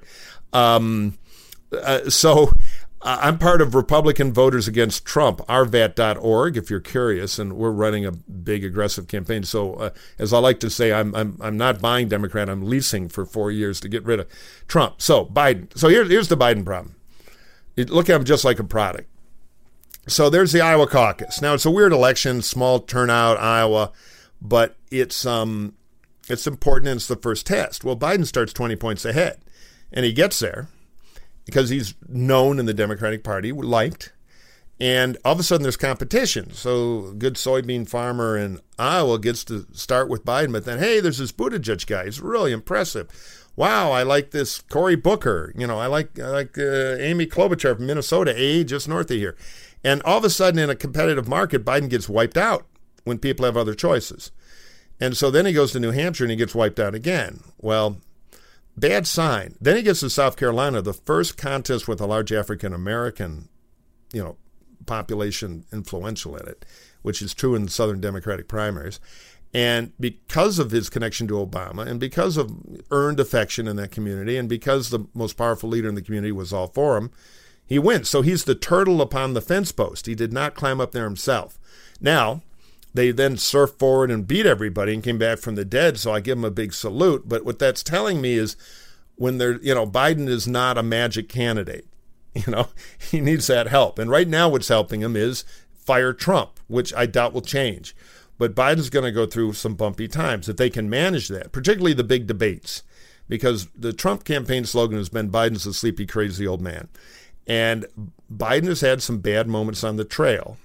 So I'm part of Republican Voters Against Trump, rvat.org, if you're curious, and we're running a big aggressive campaign. So as I like to say, I'm not buying Democrat, I'm leasing for 4 years to get rid of Trump. So Biden. So here's the Biden problem. Look at him just like a product. So there's the Iowa caucus. Now it's a weird election, small turnout, Iowa. But it's important, and it's the first test. Well, Biden starts 20 points ahead, and he gets there because he's known in the Democratic Party, liked, and all of a sudden there's competition. So a good soybean farmer in Iowa gets to start with Biden, but then, hey, there's this Buttigieg guy. He's really impressive. Wow, I like this Cory Booker. I like Amy Klobuchar from Minnesota, just north of here. And all of a sudden in a competitive market, Biden gets wiped out when people have other choices. And so then he goes to New Hampshire and he gets wiped out again. Well, bad sign. Then he gets to South Carolina, the first contest with a large African-American, population influential in it, which is true in the Southern Democratic primaries. And because of his connection to Obama and because of earned affection in that community and because the most powerful leader in the community was all for him, he wins. So he's the turtle upon the fence post. He did not climb up there himself. Now, they then surfed forward and beat everybody and came back from the dead, so I give them a big salute. But what that's telling me is when they're, Biden is not a magic candidate. He needs that help. And right now what's helping him is fire Trump, which I doubt will change. But Biden's going to go through some bumpy times if they can manage that, particularly the big debates, because the Trump campaign slogan has been Biden's a sleepy, crazy old man. And Biden has had some bad moments on the trail.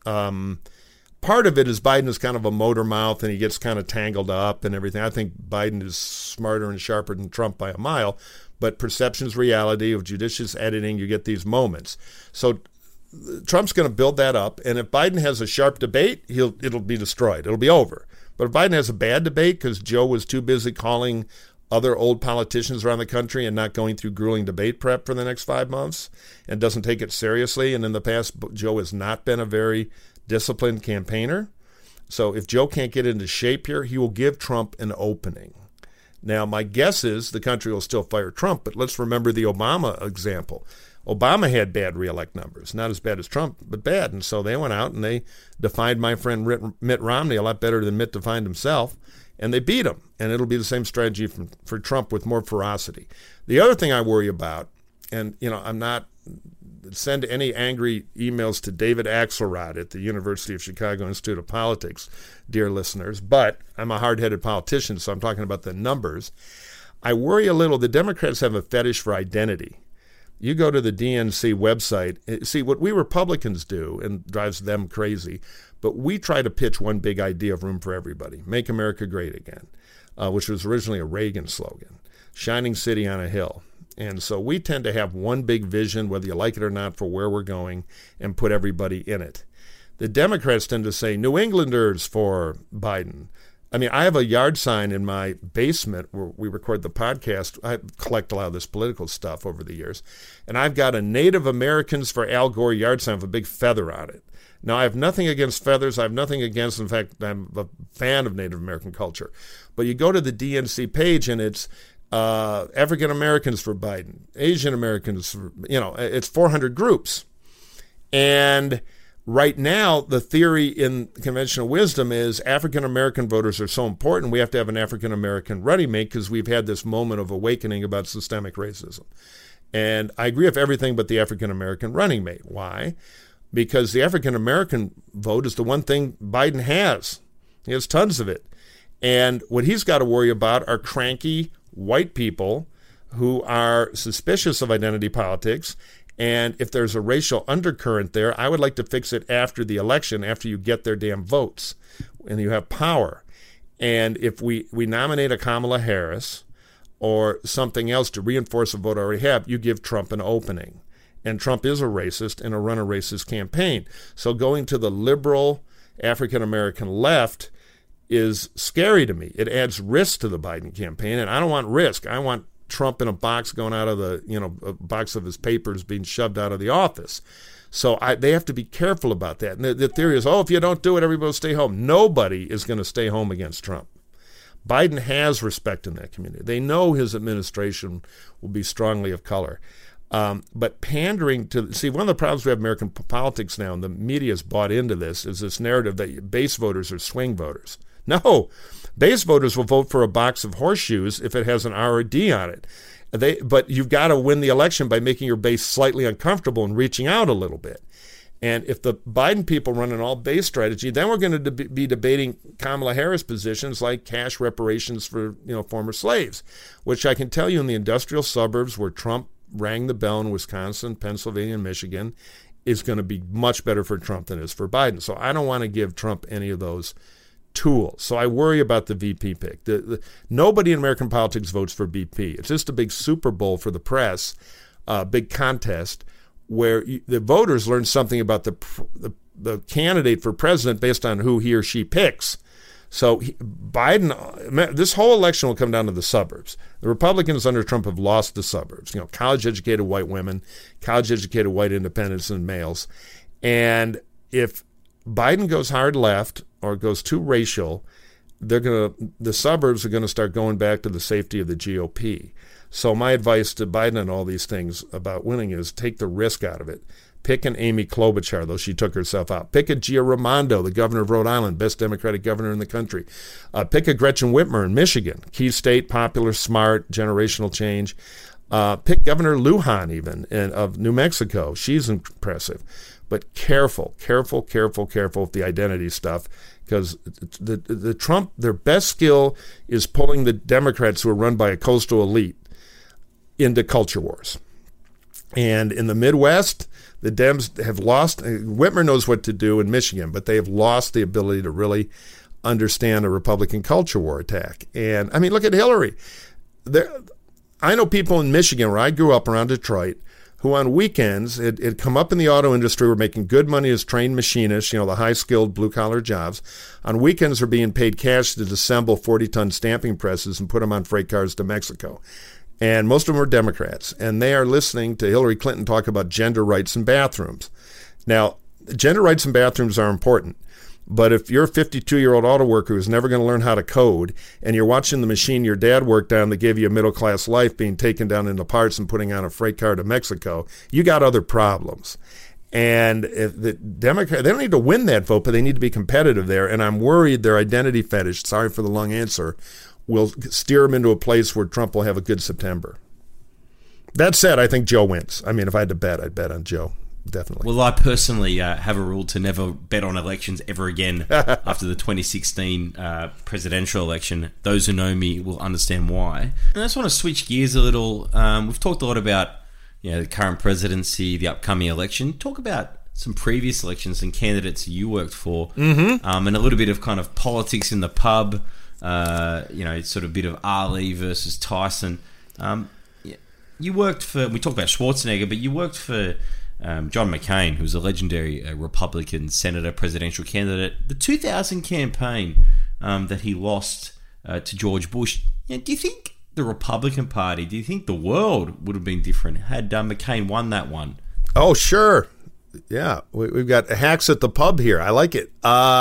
Part of it is Biden is kind of a motor mouth and he gets kind of tangled up and everything. I think Biden is smarter and sharper than Trump by a mile, but perception is reality. Of judicious editing, you get these moments. So Trump's going to build that up, and if Biden has a sharp debate, it'll be destroyed. It'll be over. But if Biden has a bad debate because Joe was too busy calling other old politicians around the country and not going through grueling debate prep for the next 5 months and doesn't take it seriously. And in the past, Joe has not been a very disciplined campaigner. So if Joe can't get into shape here, he will give Trump an opening. Now, my guess is the country will still fire Trump, but let's remember the Obama example. Obama had bad reelect numbers, not as bad as Trump, but bad. And so they went out and they defined my friend Mitt Romney a lot better than Mitt defined himself, and they beat him. And it'll be the same strategy for Trump with more ferocity. The other thing I worry about, and I'm not send any angry emails to David Axelrod at the University of Chicago Institute of Politics, dear listeners, but I'm a hard-headed politician, so I'm talking about the numbers. I worry a little. The Democrats have a fetish for identity. You go to the DNC website, see what we Republicans do, and drives them crazy, but we try to pitch one big idea of room for everybody, make America great again, which was originally a Reagan slogan, shining city on a hill. And so we tend to have one big vision, whether you like it or not, for where we're going and put everybody in it. The Democrats tend to say New Englanders for Biden. I mean, I have a yard sign in my basement where we record the podcast. I collect a lot of this political stuff over the years. And I've got a Native Americans for Al Gore yard sign with a big feather on it. Now, I have nothing against feathers. I have nothing against, in fact, I'm a fan of Native American culture. But you go to the DNC page and it's African Americans for Biden, Asian Americans, it's 400 groups. And right now, the theory in conventional wisdom is African American voters are so important, we have to have an African American running mate because we've had this moment of awakening about systemic racism. And I agree with everything but the African American running mate. Why? Because the African American vote is the one thing Biden has. He has tons of it. And what he's got to worry about are cranky white people who are suspicious of identity politics. And if there's a racial undercurrent there, I would like to fix it after the election, after you get their damn votes and you have power. And if we nominate a Kamala Harris or something else to reinforce a vote I already have, you give Trump an opening. And Trump is a racist and run a racist campaign. So going to the liberal African-American left is scary to me. It adds risk to the Biden campaign, and I don't want risk. I want Trump in a box going out of a box of his papers being shoved out of the office. So they have to be careful about that. And the theory is, if you don't do it, everybody will stay home. Nobody is going to stay home against Trump. Biden has respect in that community. They know his administration will be strongly of color. But pandering to, one of the problems we have in American politics now, and the media has bought into this, is this narrative that base voters are swing voters. No, base voters will vote for a box of horseshoes if it has an R or D on it. But you've got to win the election by making your base slightly uncomfortable and reaching out a little bit. And if the Biden people run an all-base strategy, then we're going to be debating Kamala Harris positions like cash reparations for former slaves, which I can tell you in the industrial suburbs where Trump rang the bell in Wisconsin, Pennsylvania, and Michigan is going to be much better for Trump than it is for Biden. So I don't want to give Trump any of those tools. So I worry about the VP pick. Nobody in American politics votes for VP. It's just a big Super Bowl for the press, big contest where the voters learn something about the candidate for president based on who he or she picks. So Biden, this whole election will come down to the suburbs. The Republicans under Trump have lost the suburbs. College-educated white women, college-educated white independents and males. And if Biden goes hard left or goes too racial, the suburbs are going to start going back to the safety of the GOP. So my advice to Biden on all these things about winning is take the risk out of it. Pick an Amy Klobuchar, though she took herself out. Pick a Gia Raimondo, the governor of Rhode Island, best Democratic governor in the country. Pick a Gretchen Whitmer in Michigan, key state, popular, smart, generational change. Pick Governor Lujan even of New Mexico. She's impressive. But careful with the identity stuff, because the Trump, their best skill is pulling the Democrats who are run by a coastal elite into culture wars. And in the Midwest, the Dems have lost. Whitmer knows what to do in Michigan, but they have lost the ability to really understand a Republican culture war attack. And, look at Hillary. I know people in Michigan, where I grew up around Detroit, who on weekends had come up in the auto industry, were making good money as trained machinists, the high-skilled blue-collar jobs. On weekends, are being paid cash to disassemble 40-ton stamping presses and put them on freight cars to Mexico. And most of them are Democrats, and they are listening to Hillary Clinton talk about gender rights in bathrooms. Now, gender rights in bathrooms are important. But if you're a 52-year-old auto worker who's never going to learn how to code, and you're watching the machine your dad worked on that gave you a middle-class life being taken down into parts and putting on a freight car to Mexico, you got other problems. And if the Democrats, they don't need to win that vote, but they need to be competitive there. And I'm worried their identity fetish, sorry for the long answer, will steer them into a place where Trump will have a good September. That said, I think Joe wins. I mean, if I had to bet, I'd bet on Joe. Definitely. Well, I personally have a rule to never bet on elections ever again after the 2016 presidential election. Those who know me will understand why. And I just want to switch gears a little. We've talked a lot about the current presidency, the upcoming election. Talk about some previous elections and candidates you worked for, and a little bit of kind of politics in the pub. Sort of a bit of Ali versus Tyson. You worked for. We talked about Schwarzenegger, but you worked for John McCain, who was a legendary Republican senator, presidential candidate. The 2000 campaign that he lost to George Bush. Do you think the Republican Party, do you think the world would have been different had McCain won that one? Oh, sure. Yeah, we've got hacks at the pub here. I like it.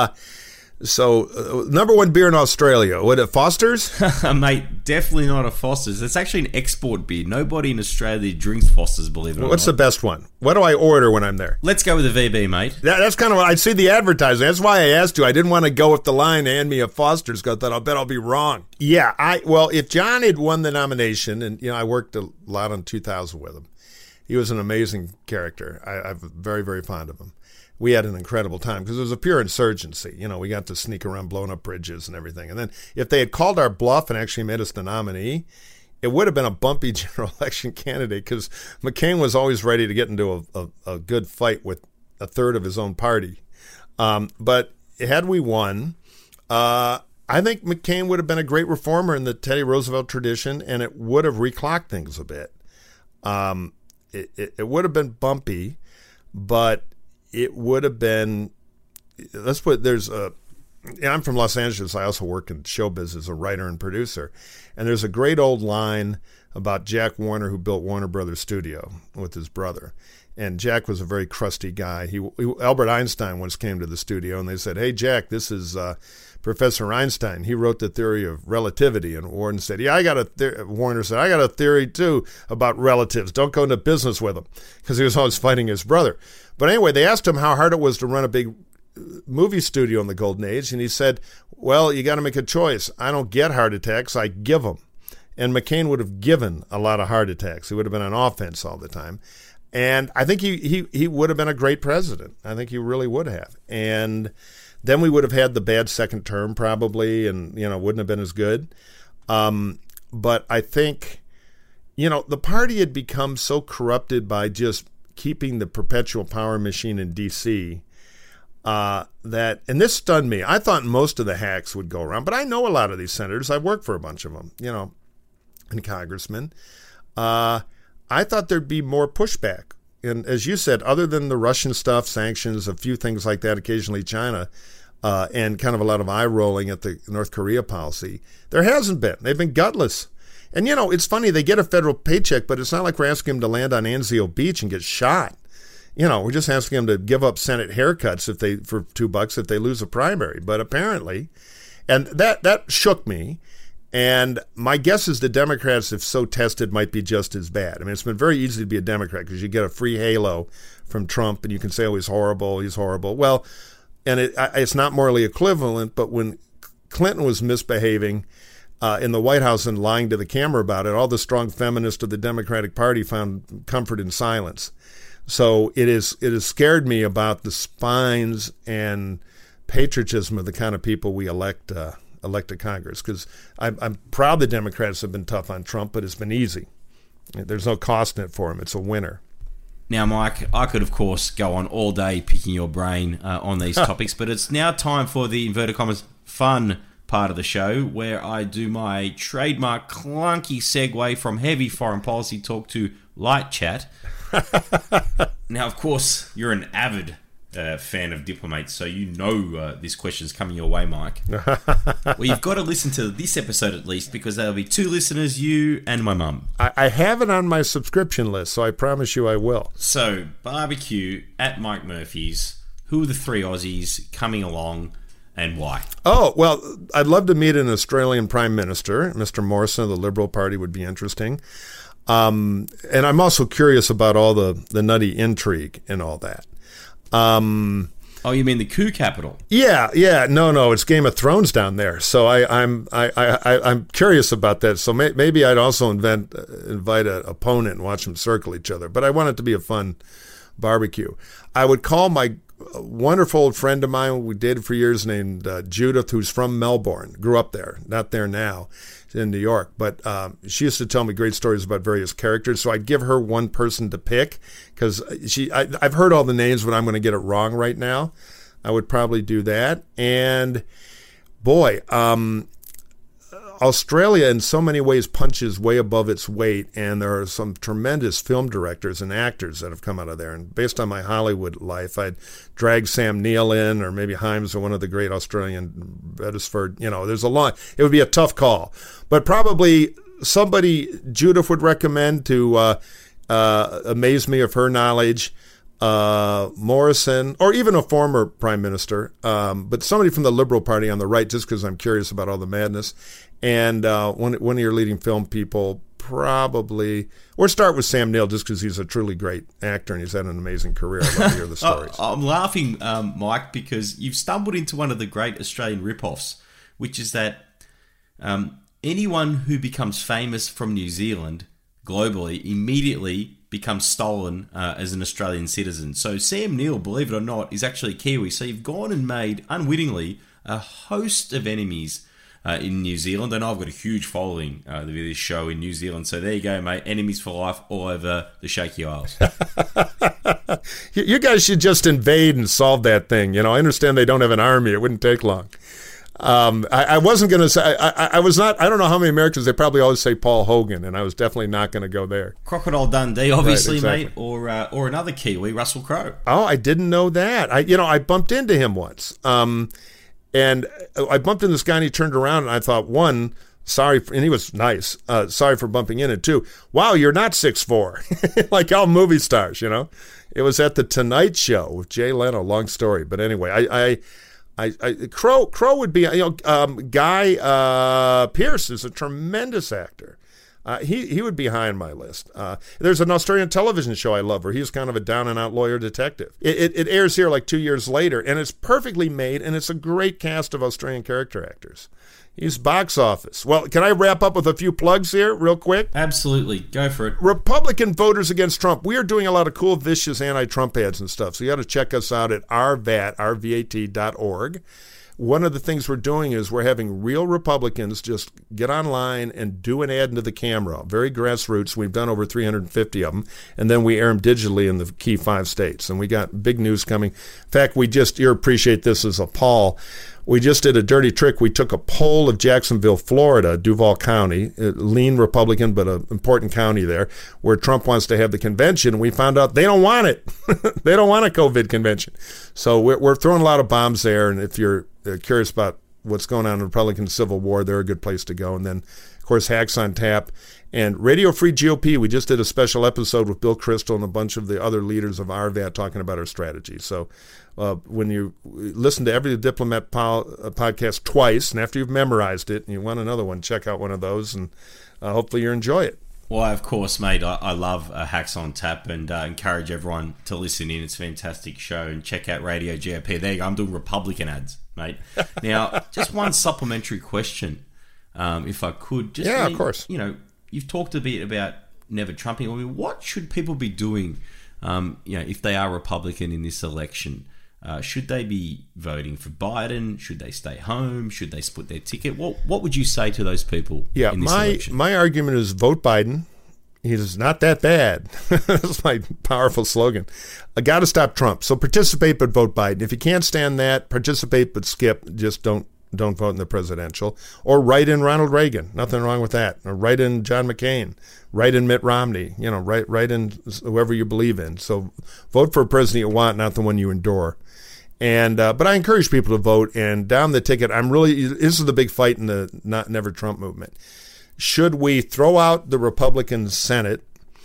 So, number one beer in Australia, what, Foster's? Mate, definitely not a Foster's. It's actually an export beer. Nobody in Australia drinks Foster's, believe it or not. What's the best one? What do I order when I'm there? Let's go with the VB, mate. That's kind of what I see the advertising. That's why I asked you. I didn't want to go with the line, hand me a Foster's, because I thought, I'll bet I'll be wrong. Yeah, if John had won the nomination, and I worked a lot on 2000 with him, he was an amazing character. I'm very, very fond of him. We had an incredible time because it was a pure insurgency. We got to sneak around blowing up bridges and everything. And then if they had called our bluff and actually made us the nominee, it would have been a bumpy general election candidate because McCain was always ready to get into a good fight with a third of his own party. But had we won, I think McCain would have been a great reformer in the Teddy Roosevelt tradition, and it would have reclocked things a bit. It would have been bumpy, but it would have been, I'm from Los Angeles. I also work in showbiz as a writer and producer. And there's a great old line about Jack Warner, who built Warner Brothers Studio with his brother. And Jack was a very crusty guy. Albert Einstein once came to the studio and they said, "Hey, Jack, this is Professor Einstein. He wrote the theory of relativity." And Warner said, Warner said, "I got a theory too about relatives. Don't go into business with them," because he was always fighting his brother. But anyway, they asked him how hard it was to run a big movie studio in the Golden Age. And he said, "Well, you got to make a choice. I don't get heart attacks. I give them." And McCain would have given a lot of heart attacks. He would have been on offense all the time. And I think he would have been a great president. I think he really would have. And then we would have had the bad second term probably, and, wouldn't have been as good. But I think, the party had become so corrupted by just keeping the perpetual power machine in D.C. And this stunned me. I thought most of the hacks would go around, but I know a lot of these senators. I've worked for a bunch of them, and congressmen. I thought there'd be more pushback. And as you said, other than the Russian stuff, sanctions, a few things like that, occasionally China, and kind of a lot of eye rolling at the North Korea policy, there hasn't been. They've been gutless. And, it's funny, they get a federal paycheck, but it's not like we're asking them to land on Anzio Beach and get shot. We're just asking them to give up Senate haircuts for $2 if they lose a primary. But apparently, and that shook me. And my guess is the Democrats, if so tested, might be just as bad. I mean, it's been very easy to be a Democrat because you get a free halo from Trump and you can say, "Oh, he's horrible." Well, and it's not morally equivalent, but when Clinton was misbehaving in the White House and lying to the camera about it, all the strong feminists of the Democratic Party found comfort in silence. So it has scared me about the spines and patriotism of the kind of people we elect to Congress, because I'm proud the Democrats have been tough on Trump, but it's been easy. There's no cost in it for him. It's a winner. Now, Mike, I could, of course, go on all day picking your brain on these topics, but it's now time for the, inverted commas, fun part of the show where I do my trademark clunky segue from heavy foreign policy talk to light chat. Now, of course, you're an avid fan of Diplomates, so you know this question's coming your way, Mike. Well, you've got to listen to this episode at least, because there'll be 2 listeners, you and my mum. I have it on my subscription list, so I promise you I will. So, barbecue at Mike Murphy's. Who are the 3 Aussies coming along and why? Oh, well, I'd love to meet an Australian Prime Minister. Mr. Morrison of the Liberal Party would be interesting. And I'm also curious about all the nutty intrigue and all that. Oh, you mean the coup capital? Yeah. No, it's Game of Thrones down there. So I'm curious about that. So maybe I'd also invite an opponent and watch them circle each other. But I want it to be a fun barbecue. I would call my wonderful old friend of mine we dated for years named Judith, who's from Melbourne, grew up there, not there now, in New York. But she used to tell me great stories about various characters. So I'd give her one person to pick because I've heard all the names, but I'm going to get it wrong right now. I would probably do that. And boy, Australia in so many ways punches way above its weight, and there are some tremendous film directors and actors that have come out of there. And based on my Hollywood life, I'd drag Sam Neill in, or maybe Himes, or one of the great Australian Beresford. There's a lot. It would be a tough call, but probably somebody Judith would recommend to amaze me of her knowledge. Morrison, or even a former prime minister, but somebody from the Liberal Party on the right, just because I'm curious about all the madness. And one of your leading film people, probably, or start with Sam Neill, just because he's a truly great actor and he's had an amazing career. I love to hear the stories. I'm laughing, Mike, because you've stumbled into one of the great Australian rip-offs, which is that anyone who becomes famous from New Zealand globally immediately becomes stolen as an Australian citizen. So Sam Neill, believe it or not, is actually Kiwi. So you've gone and made, unwittingly, a host of enemies in New Zealand. And I've got a huge following with this show in New Zealand. So there you go, mate. Enemies for life all over the Shaky Isles. You guys should just invade and solve that thing. I understand they don't have an army. It wouldn't take long. I wasn't going to say, I was not, I don't know how many Americans, they probably always say Paul Hogan, and I was definitely not going to go there. Crocodile Dundee, obviously, right, exactly. Mate, or another Kiwi, Russell Crowe. Oh, I didn't know that. I bumped into him once. And I bumped into this guy and he turned around and I thought, one, sorry, and he was nice. Sorry for bumping in, and two, wow, you're not 6'4", like all movie stars, It was at the Tonight Show with Jay Leno, long story. But anyway, Crow would be, Guy Pearce is a tremendous actor. He would be high on my list. There's an Australian television show I love where he's kind of a down-and-out lawyer detective. It airs here like 2 years later, and it's perfectly made, and it's a great cast of Australian character actors. He's box office. Well, can I wrap up with a few plugs here real quick? Absolutely. Go for it. Republican voters against Trump. We are doing a lot of cool, vicious anti-Trump ads and stuff, so you got to check us out at rvat.org. One of the things we're doing is we're having real Republicans just get online and do an ad into the camera. Very grassroots. We've done over 350 of them. And then we air them digitally in the key 5 states. And we got big news coming. In fact, you'll appreciate this as a Paul. We just did a dirty trick. We took a poll of Jacksonville, Florida, Duval County, a lean Republican, but an important county there, where Trump wants to have the convention. We found out they don't want it. They don't want a COVID convention. So we're throwing a lot of bombs there. And if you're curious about what's going on in the Republican Civil War, they're a good place to go. And then, of course, Hacks on Tap and Radio Free GOP. We just did a special episode with Bill Kristol and a bunch of the other leaders of RVAT talking about our strategy. So when you listen to every Diplomat podcast twice, and after you've memorized it and you want another one, check out one of those, and hopefully you enjoy it. Well, of course, mate, I love Hacks on Tap, and encourage everyone to listen in. It's a fantastic show, and check out Radio GOP. There you go. I'm doing Republican ads, mate. Now, just one supplementary question, if I could. Of course. You've talked a bit about never Trumping. I mean, what should people be doing, if they are Republican in this election? Should they be voting for Biden? Should they stay home? Should they split their ticket? What would you say to those people in this election? My argument is vote Biden. He's not that bad. That's my powerful slogan. I got to stop Trump. So participate but vote Biden. If you can't stand that, participate but skip. Just don't don't vote in the presidential. Or write in Ronald Reagan. Nothing wrong with that. Or write in John McCain. Write in Mitt Romney. Write in whoever you believe in. So vote for a president you want, not the one you endure. And but I encourage people to vote. And down the ticket, this is the big fight in the Never Trump movement. Should we throw out the Republican Senate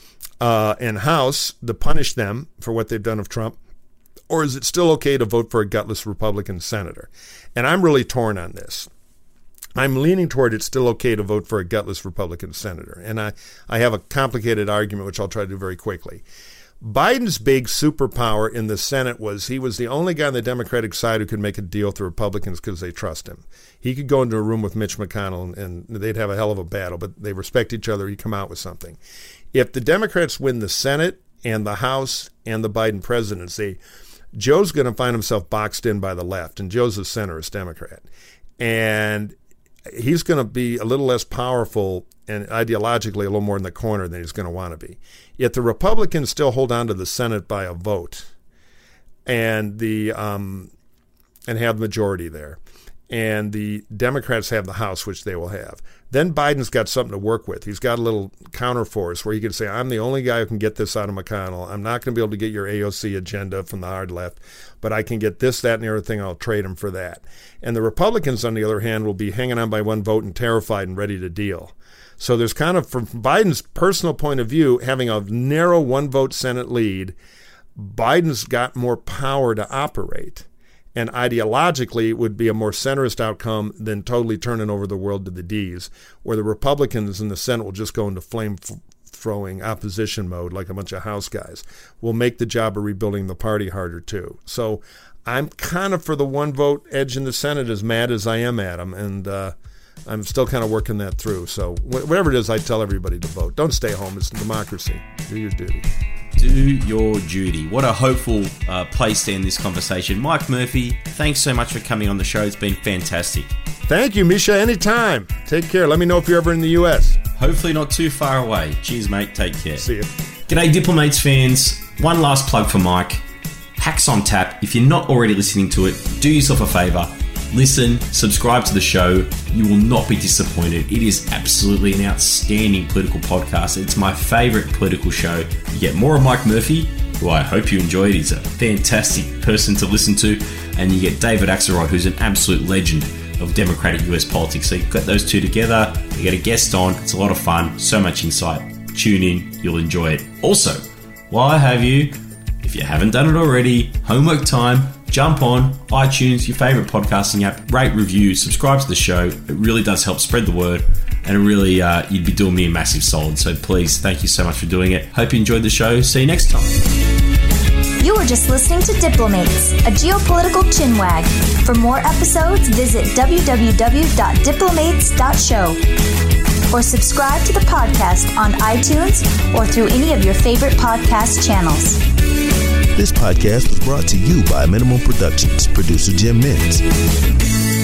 and House to punish them for what they've done of Trump? Or is it still okay to vote for a gutless Republican senator? And I'm really torn on this. I'm leaning toward it's still okay to vote for a gutless Republican senator. And I have a complicated argument, which I'll try to do very quickly. Biden's big superpower in the Senate was he was the only guy on the Democratic side who could make a deal with the Republicans because they trust him. He could go into a room with Mitch McConnell and they'd have a hell of a battle, but they respect each other. He'd come out with something. If the Democrats win the Senate and the House and the Biden presidency, Joe's going to find himself boxed in by the left, and Joe's a centrist Democrat. And he's going to be a little less powerful and ideologically a little more in the corner than he's going to want to be. Yet the Republicans still hold on to the Senate by a vote and have the majority there. And the Democrats have the House, which they will have. Then Biden's got something to work with. He's got a little counterforce where he can say, I'm the only guy who can get this out of McConnell. I'm not going to be able to get your AOC agenda from the hard left, but I can get this, that, and the other thing. I'll trade him for that. And the Republicans, on the other hand, will be hanging on by one vote and terrified and ready to deal. So there's kind of, from Biden's personal point of view, having a narrow one-vote Senate lead, Biden's got more power to operate. And ideologically, it would be a more centrist outcome than totally turning over the world to the Ds, where the Republicans in the Senate will just go into flame-throwing opposition mode like a bunch of House guys. Will make the job of rebuilding the party harder, too. So I'm kind of for the one-vote edge in the Senate, as mad as I am at them, and I'm still kind of working that through. So whatever it is, I tell everybody to vote. Don't stay home. It's democracy. Do your duty. Do your duty. What a hopeful place to end this conversation. Mike Murphy, thanks so much for coming on the show. It's been fantastic. Thank you, Misha. Anytime. Take care. Let me know if you're ever in the U.S. Hopefully not too far away. Cheers, mate. Take care. See you. G'day, Diplomates fans. One last plug for Mike. Hacks on Tap. If you're not already listening to it, do yourself a favor. Listen, subscribe to the show. You will not be disappointed. It is absolutely an outstanding political podcast. It's my favorite political show. You get more of Mike Murphy, who I hope you enjoyed. He's a fantastic person to listen to. And you get David Axelrod, who's an absolute legend of Democratic US politics. So you've got those two together. You get a guest on. It's a lot of fun. So much insight. Tune in. You'll enjoy it. Also, while I have you, if you haven't done it already, homework time. Jump on iTunes, your favorite podcasting app, rate, review, subscribe to the show. It really does help spread the word, and it really, you'd be doing me a massive solid. So please, thank you so much for doing it. Hope you enjoyed the show. See you next time. You were just listening to Diplomates, a geopolitical chinwag. For more episodes, visit www.diplomates.show or subscribe to the podcast on iTunes or through any of your favorite podcast channels. This podcast was brought to you by Minimal Productions, producer Jim Mintz.